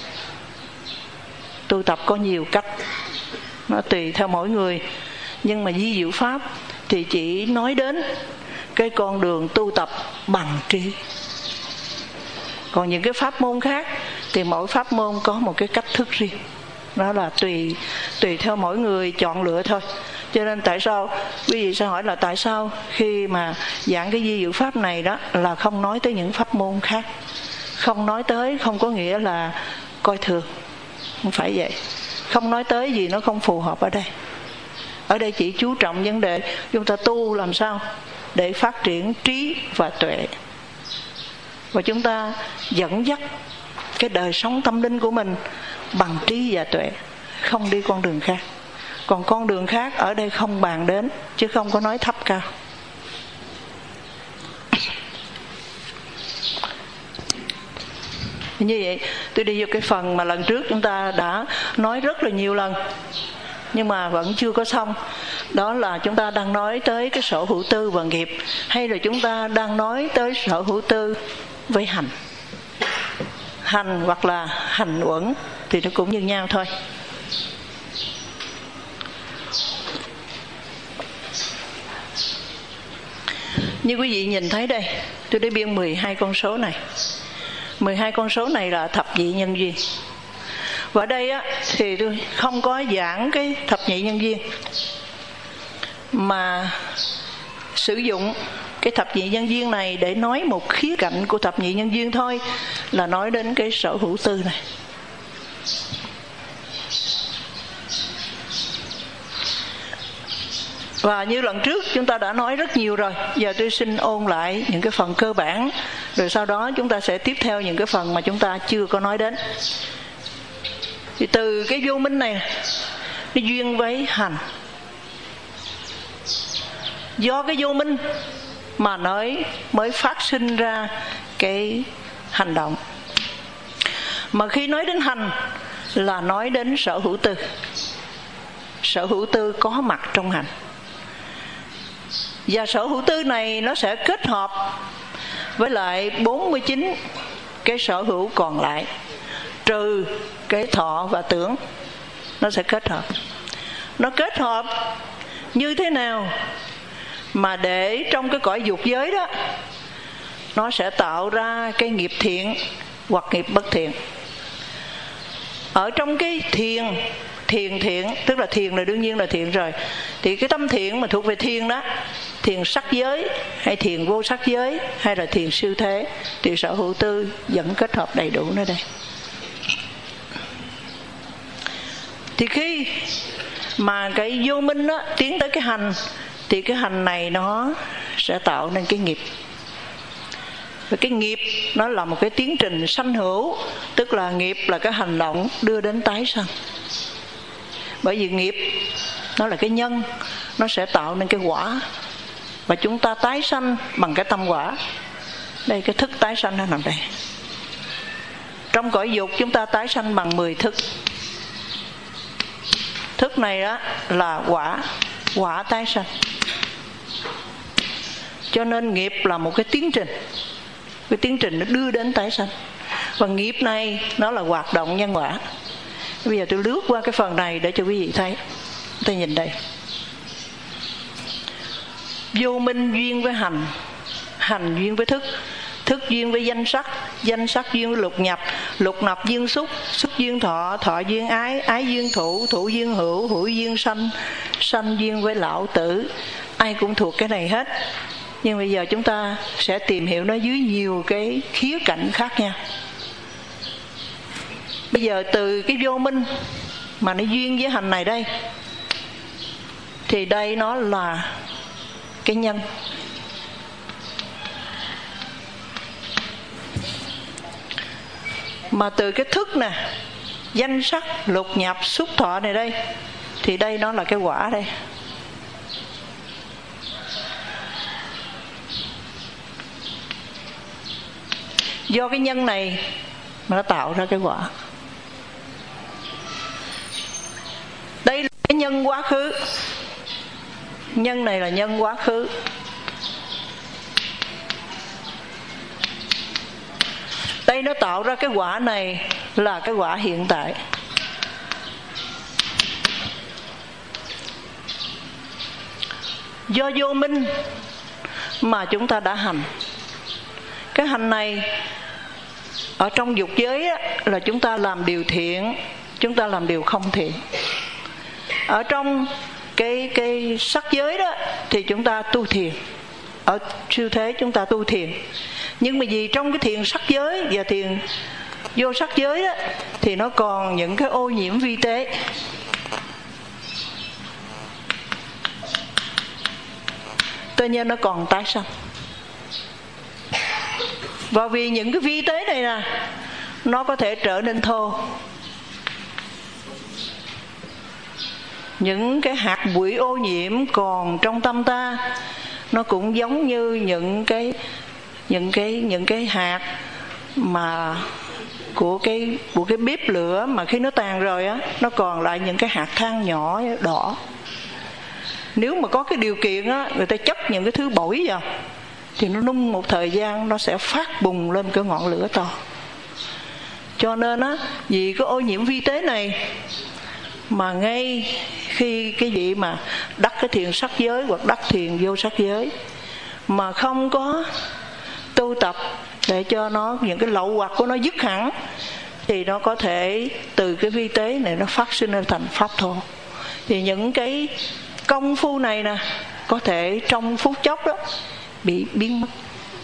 Tu tập có nhiều cách, nó tùy theo mỗi người. Nhưng mà Di Diệu Pháp thì chỉ nói đến cái con đường tu tập bằng trí. Còn những cái pháp môn khác thì mỗi pháp môn có một cái cách thức riêng. Đó là tùy tùy theo mỗi người chọn lựa thôi. Cho nên tại sao quý vị sẽ hỏi là tại sao khi mà giảng cái Di Diệu Pháp này đó là không nói tới những pháp môn khác. Không nói tới không có nghĩa là coi thường, không phải vậy. Không nói tới gì nó không phù hợp ở đây. Ở đây chỉ chú trọng vấn đề chúng ta tu làm sao để phát triển trí và tuệ, và chúng ta dẫn dắt cái đời sống tâm linh của mình bằng trí và tuệ, không đi con đường khác. Còn con đường khác ở đây không bàn đến, chứ không có nói thấp cao. Như vậy tôi đi vô cái phần mà lần trước chúng ta đã nói rất là nhiều lần, nhưng mà vẫn chưa có xong. Đó là chúng ta đang nói tới cái sở hữu tư và nghiệp, hay là chúng ta đang nói tới sở hữu tư với hành. Hành hoặc là hành uẩn thì nó cũng như nhau thôi. Như quý vị nhìn thấy đây, tôi đã biên mười hai con số này. mười hai con số này là thập nhị nhân duyên. Và ở đây á, thì tôi không có giảng cái thập nhị nhân duyên, mà sử dụng cái thập nhị nhân duyên này để nói một khía cạnh của thập nhị nhân duyên thôi, là nói đến cái sở hữu tư này. Và như lần trước chúng ta đã nói rất nhiều rồi, giờ tôi xin ôn lại những cái phần cơ bản, rồi sau đó chúng ta sẽ tiếp theo những cái phần mà chúng ta chưa có nói đến. Thì từ cái vô minh này nó duyên với hành. Do cái vô minh mà nói mới phát sinh ra cái hành động. Mà khi nói đến hành là nói đến sở hữu tư. Sở hữu tư có mặt trong hành. Và sở hữu tư này nó sẽ kết hợp với lại bốn mươi chín cái sở hữu còn lại, trừ cái thọ và tưởng. Nó sẽ kết hợp. Nó kết hợp như thế nào mà để trong cái cõi dục giới đó nó sẽ tạo ra cái nghiệp thiện hoặc nghiệp bất thiện. Ở trong cái thiền, thiền thiện, tức là thiền là đương nhiên là thiện rồi, thì cái tâm thiện mà thuộc về thiền đó, thiền sắc giới hay thiền vô sắc giới hay là thiền siêu thế, thì sở hữu tư vẫn kết hợp đầy đủ nơi đây. Thì khi mà cái vô minh đó tiến tới cái hành, thì cái hành này nó sẽ tạo nên cái nghiệp. Và cái nghiệp nó là một cái tiến trình sanh hữu, tức là nghiệp là cái hành động đưa đến tái sanh. Bởi vì nghiệp nó là cái nhân, nó sẽ tạo nên cái quả, và chúng ta tái sanh bằng cái tâm quả. Đây, cái thức tái sanh nó nằm đây. Trong cõi dục chúng ta tái sanh bằng mười thức. Thức này đó là quả, quả tái sanh. Cho nên nghiệp là một cái tiến trình, cái tiến trình nó đưa đến tái sanh. Và nghiệp này nó là hoạt động nhân quả. Bây giờ tôi lướt qua cái phần này để cho quý vị thấy. Ta nhìn đây. Vô minh duyên với hành, hành duyên với thức, thức duyên với danh sắc, danh sắc duyên với lục nhập, lục nhập duyên xúc, xúc duyên thọ, thọ duyên ái, ái duyên thủ, thủ duyên hữu, hữu duyên sanh, sanh duyên với lão tử. Ai cũng thuộc cái này hết. Nhưng bây giờ chúng ta sẽ tìm hiểu nó dưới nhiều cái khía cạnh khác nhau. Bây giờ từ cái vô minh mà nó duyên với hành này đây, thì đây nó là cái nhân. Mà từ cái thức nè, danh sắc, lục nhập, xúc thọ này đây, thì đây nó là cái quả đây. Do cái nhân này mà nó tạo ra cái quả. Đây là cái nhân quá khứ. Nhân này là nhân quá khứ. Đây nó tạo ra cái quả này là cái quả hiện tại. Do vô minh mà chúng ta đã hành. Cái hành này ở trong dục giới á, là chúng ta làm điều thiện, chúng ta làm điều không thiện. Ở trong cái cái sắc giới đó thì chúng ta tu thiền. Ở siêu thế chúng ta tu thiền. Nhưng mà vì trong cái thiền sắc giới và thiền vô sắc giới đó, thì nó còn những cái ô nhiễm vi tế. Tự nhiên nó còn tái sanh. Và vì những cái vi tế này nè, nó có thể trở nên thô. Những cái hạt bụi ô nhiễm còn trong tâm ta, nó cũng giống như những cái những cái những cái hạt mà của cái của cái bếp lửa mà khi nó tàn rồi á, nó còn lại những cái hạt than nhỏ đỏ. Nếu mà có cái điều kiện á, người ta chất những cái thứ bổi vào thì nó nung một thời gian nó sẽ phát bùng lên cái ngọn lửa to. Cho nên á, vì cái ô nhiễm vi tế này mà ngay khi cái vị mà đắc cái thiền sắc giới hoặc đắc thiền vô sắc giới mà không có tu tập để cho nó những cái lậu hoặc của nó dứt hẳn, thì nó có thể từ cái vi tế này nó phát sinh ra thành pháp thô. Thì những cái công phu này nè có thể trong phút chốc đó bị biến mất.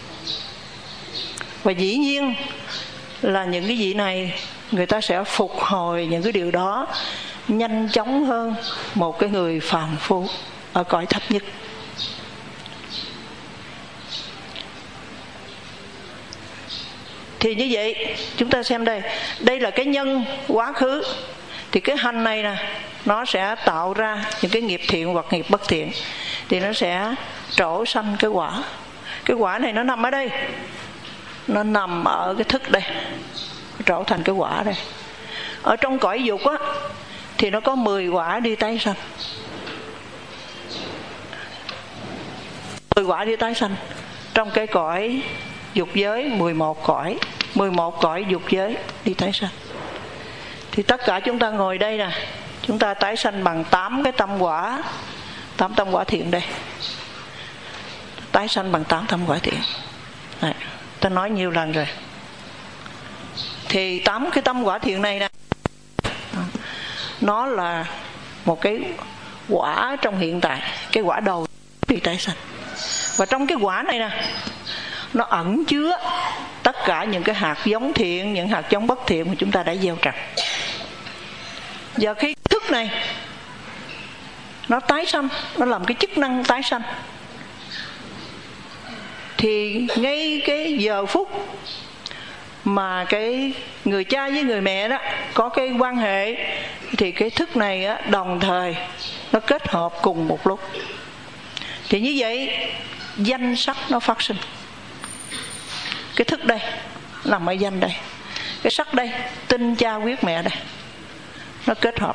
Và dĩ nhiên là những cái vị này người ta sẽ phục hồi những cái điều đó nhanh chóng hơn một cái người phàm phu ở cõi thấp nhất. Thì như vậy chúng ta xem đây, đây là cái nhân quá khứ. Thì cái hành này nè, nó sẽ tạo ra những cái nghiệp thiện hoặc nghiệp bất thiện, thì nó sẽ trổ sanh cái quả. Cái quả này nó nằm ở đây, nó nằm ở cái thức đây, trổ thành cái quả đây. Ở trong cõi dục á, thì nó có mười quả đi tái sanh. mười quả đi tái sanh. Trong cái cõi dục giới mười một cõi, mười một cõi dục giới đi tái sanh. Thì tất cả chúng ta ngồi đây nè, chúng ta tái sanh bằng tám cái tâm quả, tám tâm quả thiện đây. Tái sanh bằng tám tâm quả thiện. Này, ta nói nhiều lần rồi. Thì tám cái tâm quả thiện này nè, nó là một cái quả trong hiện tại, cái quả đầu đi tái sanh. Và trong cái quả này nè, nó ẩn chứa tất cả những cái hạt giống thiện, những hạt giống bất thiện mà chúng ta đã gieo trồng. Và khi thức này nó tái sanh, nó làm cái chức năng tái sanh, thì ngay cái giờ phút mà cái người cha với người mẹ đó có cái quan hệ, thì cái thức này á, đồng thời nó kết hợp cùng một lúc. Thì như vậy danh sắc nó phát sinh. Cái thức đây nằm ở danh đây, cái sắc đây tinh cha quyết mẹ đây, nó kết hợp.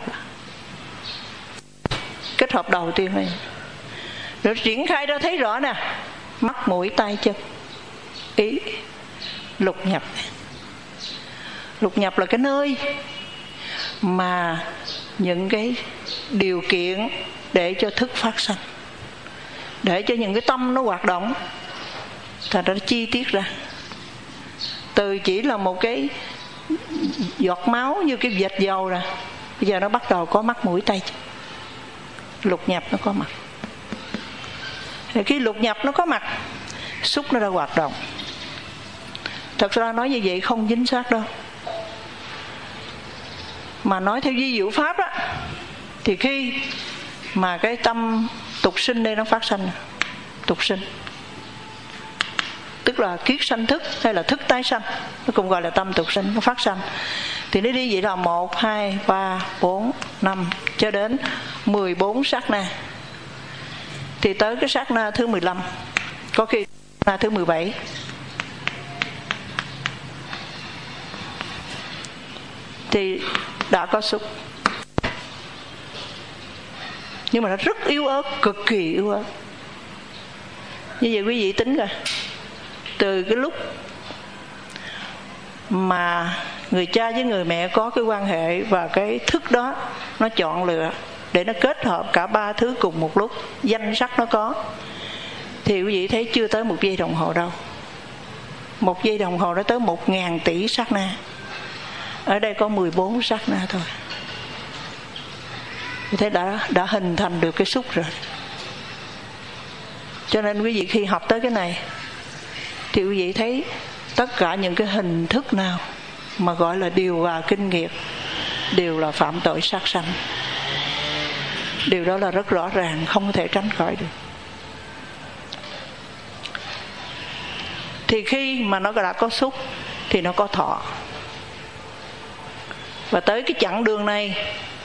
Kết hợp đầu tiên này rồi triển khai ra thấy rõ nè, mắt mũi tai chân ý lục nhập. Lục nhập là cái nơi mà những cái điều kiện để cho thức phát sanh, để cho những cái tâm nó hoạt động. Thành ra nó chi tiết ra. Từ chỉ là một cái giọt máu như cái vệt dầu ra, bây giờ nó bắt đầu có mắt mũi tay, lục nhập nó có mặt. Thì khi lục nhập nó có mặt, xúc nó đã hoạt động. Thật ra nói như vậy không chính xác đâu. Mà nói theo vi diệu pháp đó, thì khi mà cái tâm tục sinh đây nó phát sanh, tục sinh tức là kiết sanh thức hay là thức tái sanh, nó cũng gọi là tâm tục sinh, nó phát sanh. Thì nó đi vậy là một, hai, ba, bốn, năm cho đến mười bốn sát na. Thì tới cái sát na thứ mười lăm, có khi sát na thứ mười bảy, thì đã có xúc. Nhưng mà nó rất yếu ớt, cực kỳ yếu ớt. Như vậy quý vị tính ra, từ cái lúc mà người cha với người mẹ có cái quan hệ và cái thức đó nó chọn lựa để nó kết hợp cả ba thứ cùng một lúc, danh sắc nó có, thì quý vị thấy chưa tới một giây đồng hồ đâu. Một giây đồng hồ nó tới một ngàn tỷ sát na. Ở đây có mười bốn sát na thôi. Thế đã, đã hình thành được cái xúc rồi. Cho nên quý vị khi học tới cái này thì quý vị thấy tất cả những cái hình thức nào mà gọi là điều hòa kinh nghiệt đều là phạm tội sát sanh. Điều đó là rất rõ ràng, không thể tránh khỏi được. Thì khi mà nó đã có xúc thì nó có thọ. Và tới cái chặng đường này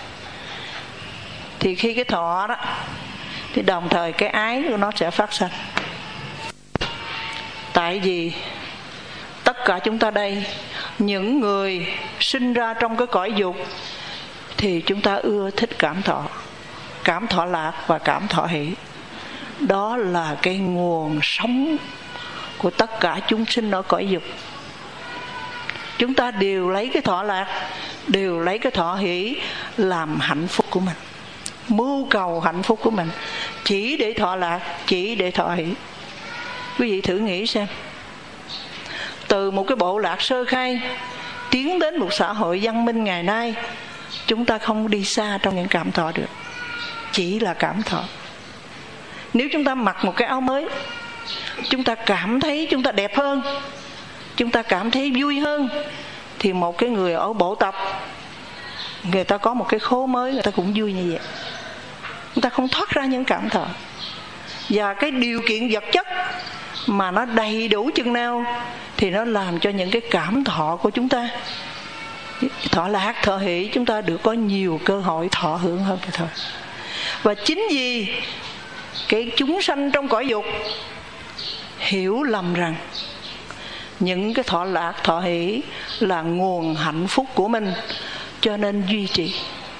thì khi cái thọ đó thì đồng thời cái ái của nó sẽ phát sanh. Tại vì tất cả chúng ta đây, những người sinh ra trong cái cõi dục thì chúng ta ưa thích cảm thọ, cảm thọ lạc và cảm thọ hỷ. Đó là cái nguồn sống của tất cả chúng sinh ở cõi dục. Chúng ta đều lấy cái thọ lạc, đều lấy cái thọ hỷ làm hạnh phúc của mình, mưu cầu hạnh phúc của mình, chỉ để thọ lạc, chỉ để thọ hỷ. Quý vị thử nghĩ xem, từ một cái bộ lạc sơ khai tiến đến một xã hội văn minh ngày nay, chúng ta không đi xa trong những cảm thọ được, chỉ là cảm thọ. Nếu chúng ta mặc một cái áo mới, chúng ta cảm thấy chúng ta đẹp hơn, chúng ta cảm thấy vui hơn, thì một cái người ở bộ tộc, người ta có một cái khố mới, người ta cũng vui như vậy. Người ta không thoát ra những cảm thọ. Và cái điều kiện vật chất mà nó đầy đủ chừng nào thì nó làm cho những cái cảm thọ của chúng ta, thọ lạc, thọ hỷ, chúng ta được có nhiều cơ hội thọ hưởng hơn thôi. Và chính vì cái chúng sanh trong cõi dục hiểu lầm rằng những cái thọ lạc, thọ hỷ là nguồn hạnh phúc của mình, cho nên duy trì,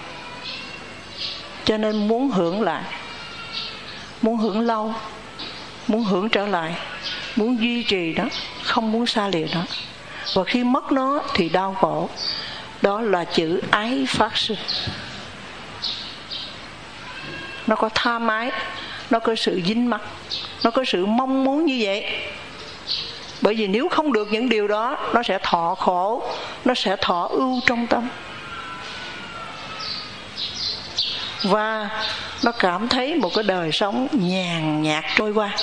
cho nên muốn hưởng lại, muốn hưởng lâu, muốn hưởng trở lại, muốn duy trì nó, không muốn xa lìa nó. Và khi mất nó thì đau khổ. Đó là chữ ái phát sinh. Nó có tham ái, nó có sự dính mắc, nó có sự mong muốn như vậy. Bởi vì nếu không được những điều đó, nó sẽ thọ khổ, nó sẽ thọ ưu trong tâm. Và nó cảm thấy một cái đời sống nhàn nhạt trôi qua.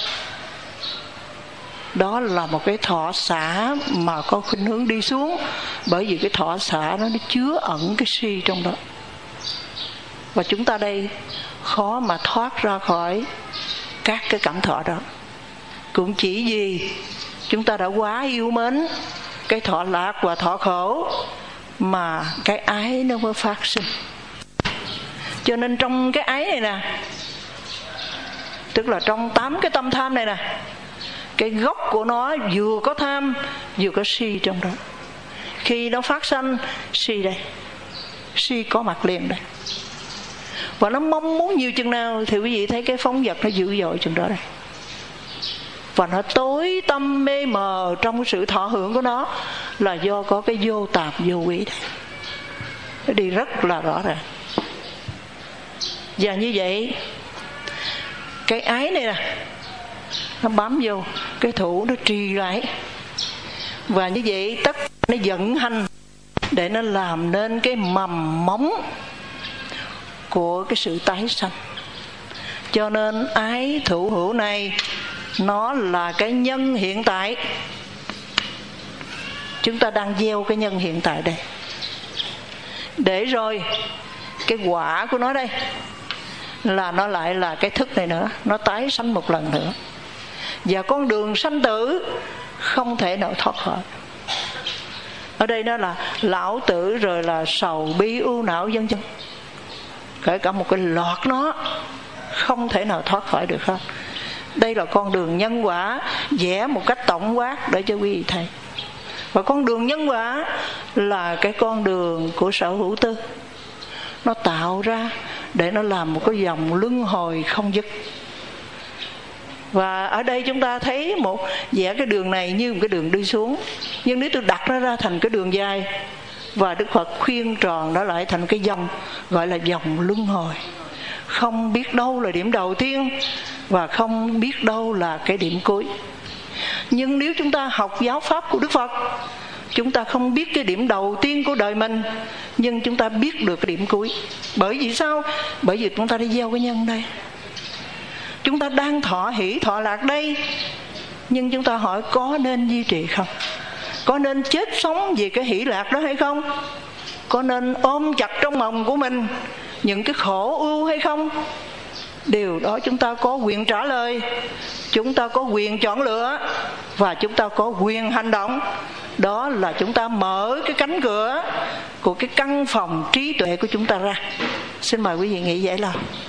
Đó là một cái thọ xả mà có khuynh hướng đi xuống. Bởi vì cái thọ xả nó, nó chứa ẩn cái si trong đó. Và chúng ta đây khó mà thoát ra khỏi các cái cảm thọ đó. Cũng chỉ vì chúng ta đã quá yêu mến cái thọ lạc và thọ khổ mà cái ái nó mới phát sinh. Cho nên trong cái ái này nè, tức là trong tám cái tâm tham này nè, cái gốc của nó vừa có tham vừa có si trong đó. Khi nó phát sanh si đây, si có mặt liền đây. Và nó mong muốn nhiều chừng nào thì quý vị thấy cái phóng vật nó dữ dội chừng đó đây. Và nó tối tâm mê mờ trong sự thọ hưởng của nó là do có cái vô tạp vô quý đây. Nó đi rất là rõ ràng. Và như vậy cái ái này nè, nó bám vô cái thủ, nó trì lại. Và như vậy tất cả nó vận hành để nó làm nên cái mầm móng của cái sự tái sanh. Cho nên ái thủ hữu này nó là cái nhân hiện tại. Chúng ta đang gieo cái nhân hiện tại đây, để rồi cái quả của nó đây là nó lại là cái thức này nữa, nó tái sanh một lần nữa. Và con đường sanh tử không thể nào thoát khỏi. Ở đây nó là lão tử, rồi là sầu bi ưu não vân vân, kể cả một cái loạt nó không thể nào thoát khỏi được hết. Đây là con đường nhân quả vẽ một cách tổng quát để cho quý vị thấy. Và con đường nhân quả là cái con đường của sở hữu tư. Nó tạo ra để nó làm một cái dòng luân hồi không dứt. Và ở đây chúng ta thấy một vẽ cái đường này như một cái đường đi xuống, nhưng nếu tôi đặt nó ra thành cái đường dài, và Đức Phật khuyên tròn nó lại thành cái dòng, gọi là dòng luân hồi. Không biết đâu là điểm đầu tiên và không biết đâu là cái điểm cuối. Nhưng nếu chúng ta học giáo pháp của Đức Phật, chúng ta không biết cái điểm đầu tiên của đời mình, nhưng chúng ta biết được cái điểm cuối. Bởi vì sao? Bởi vì chúng ta đi gieo cái nhân đây. Chúng ta đang thọ hỷ thọ lạc đây, nhưng chúng ta hỏi có nên duy trì không? Có nên chết sống vì cái hỷ lạc đó hay không? Có nên ôm chặt trong lòng của mình những cái khổ ưu hay không? Điều đó chúng ta có quyền trả lời, chúng ta có quyền chọn lựa, và chúng ta có quyền hành động. Đó là chúng ta mở cái cánh cửa của cái căn phòng trí tuệ của chúng ta ra. Xin mời quý vị nghĩ giải lời.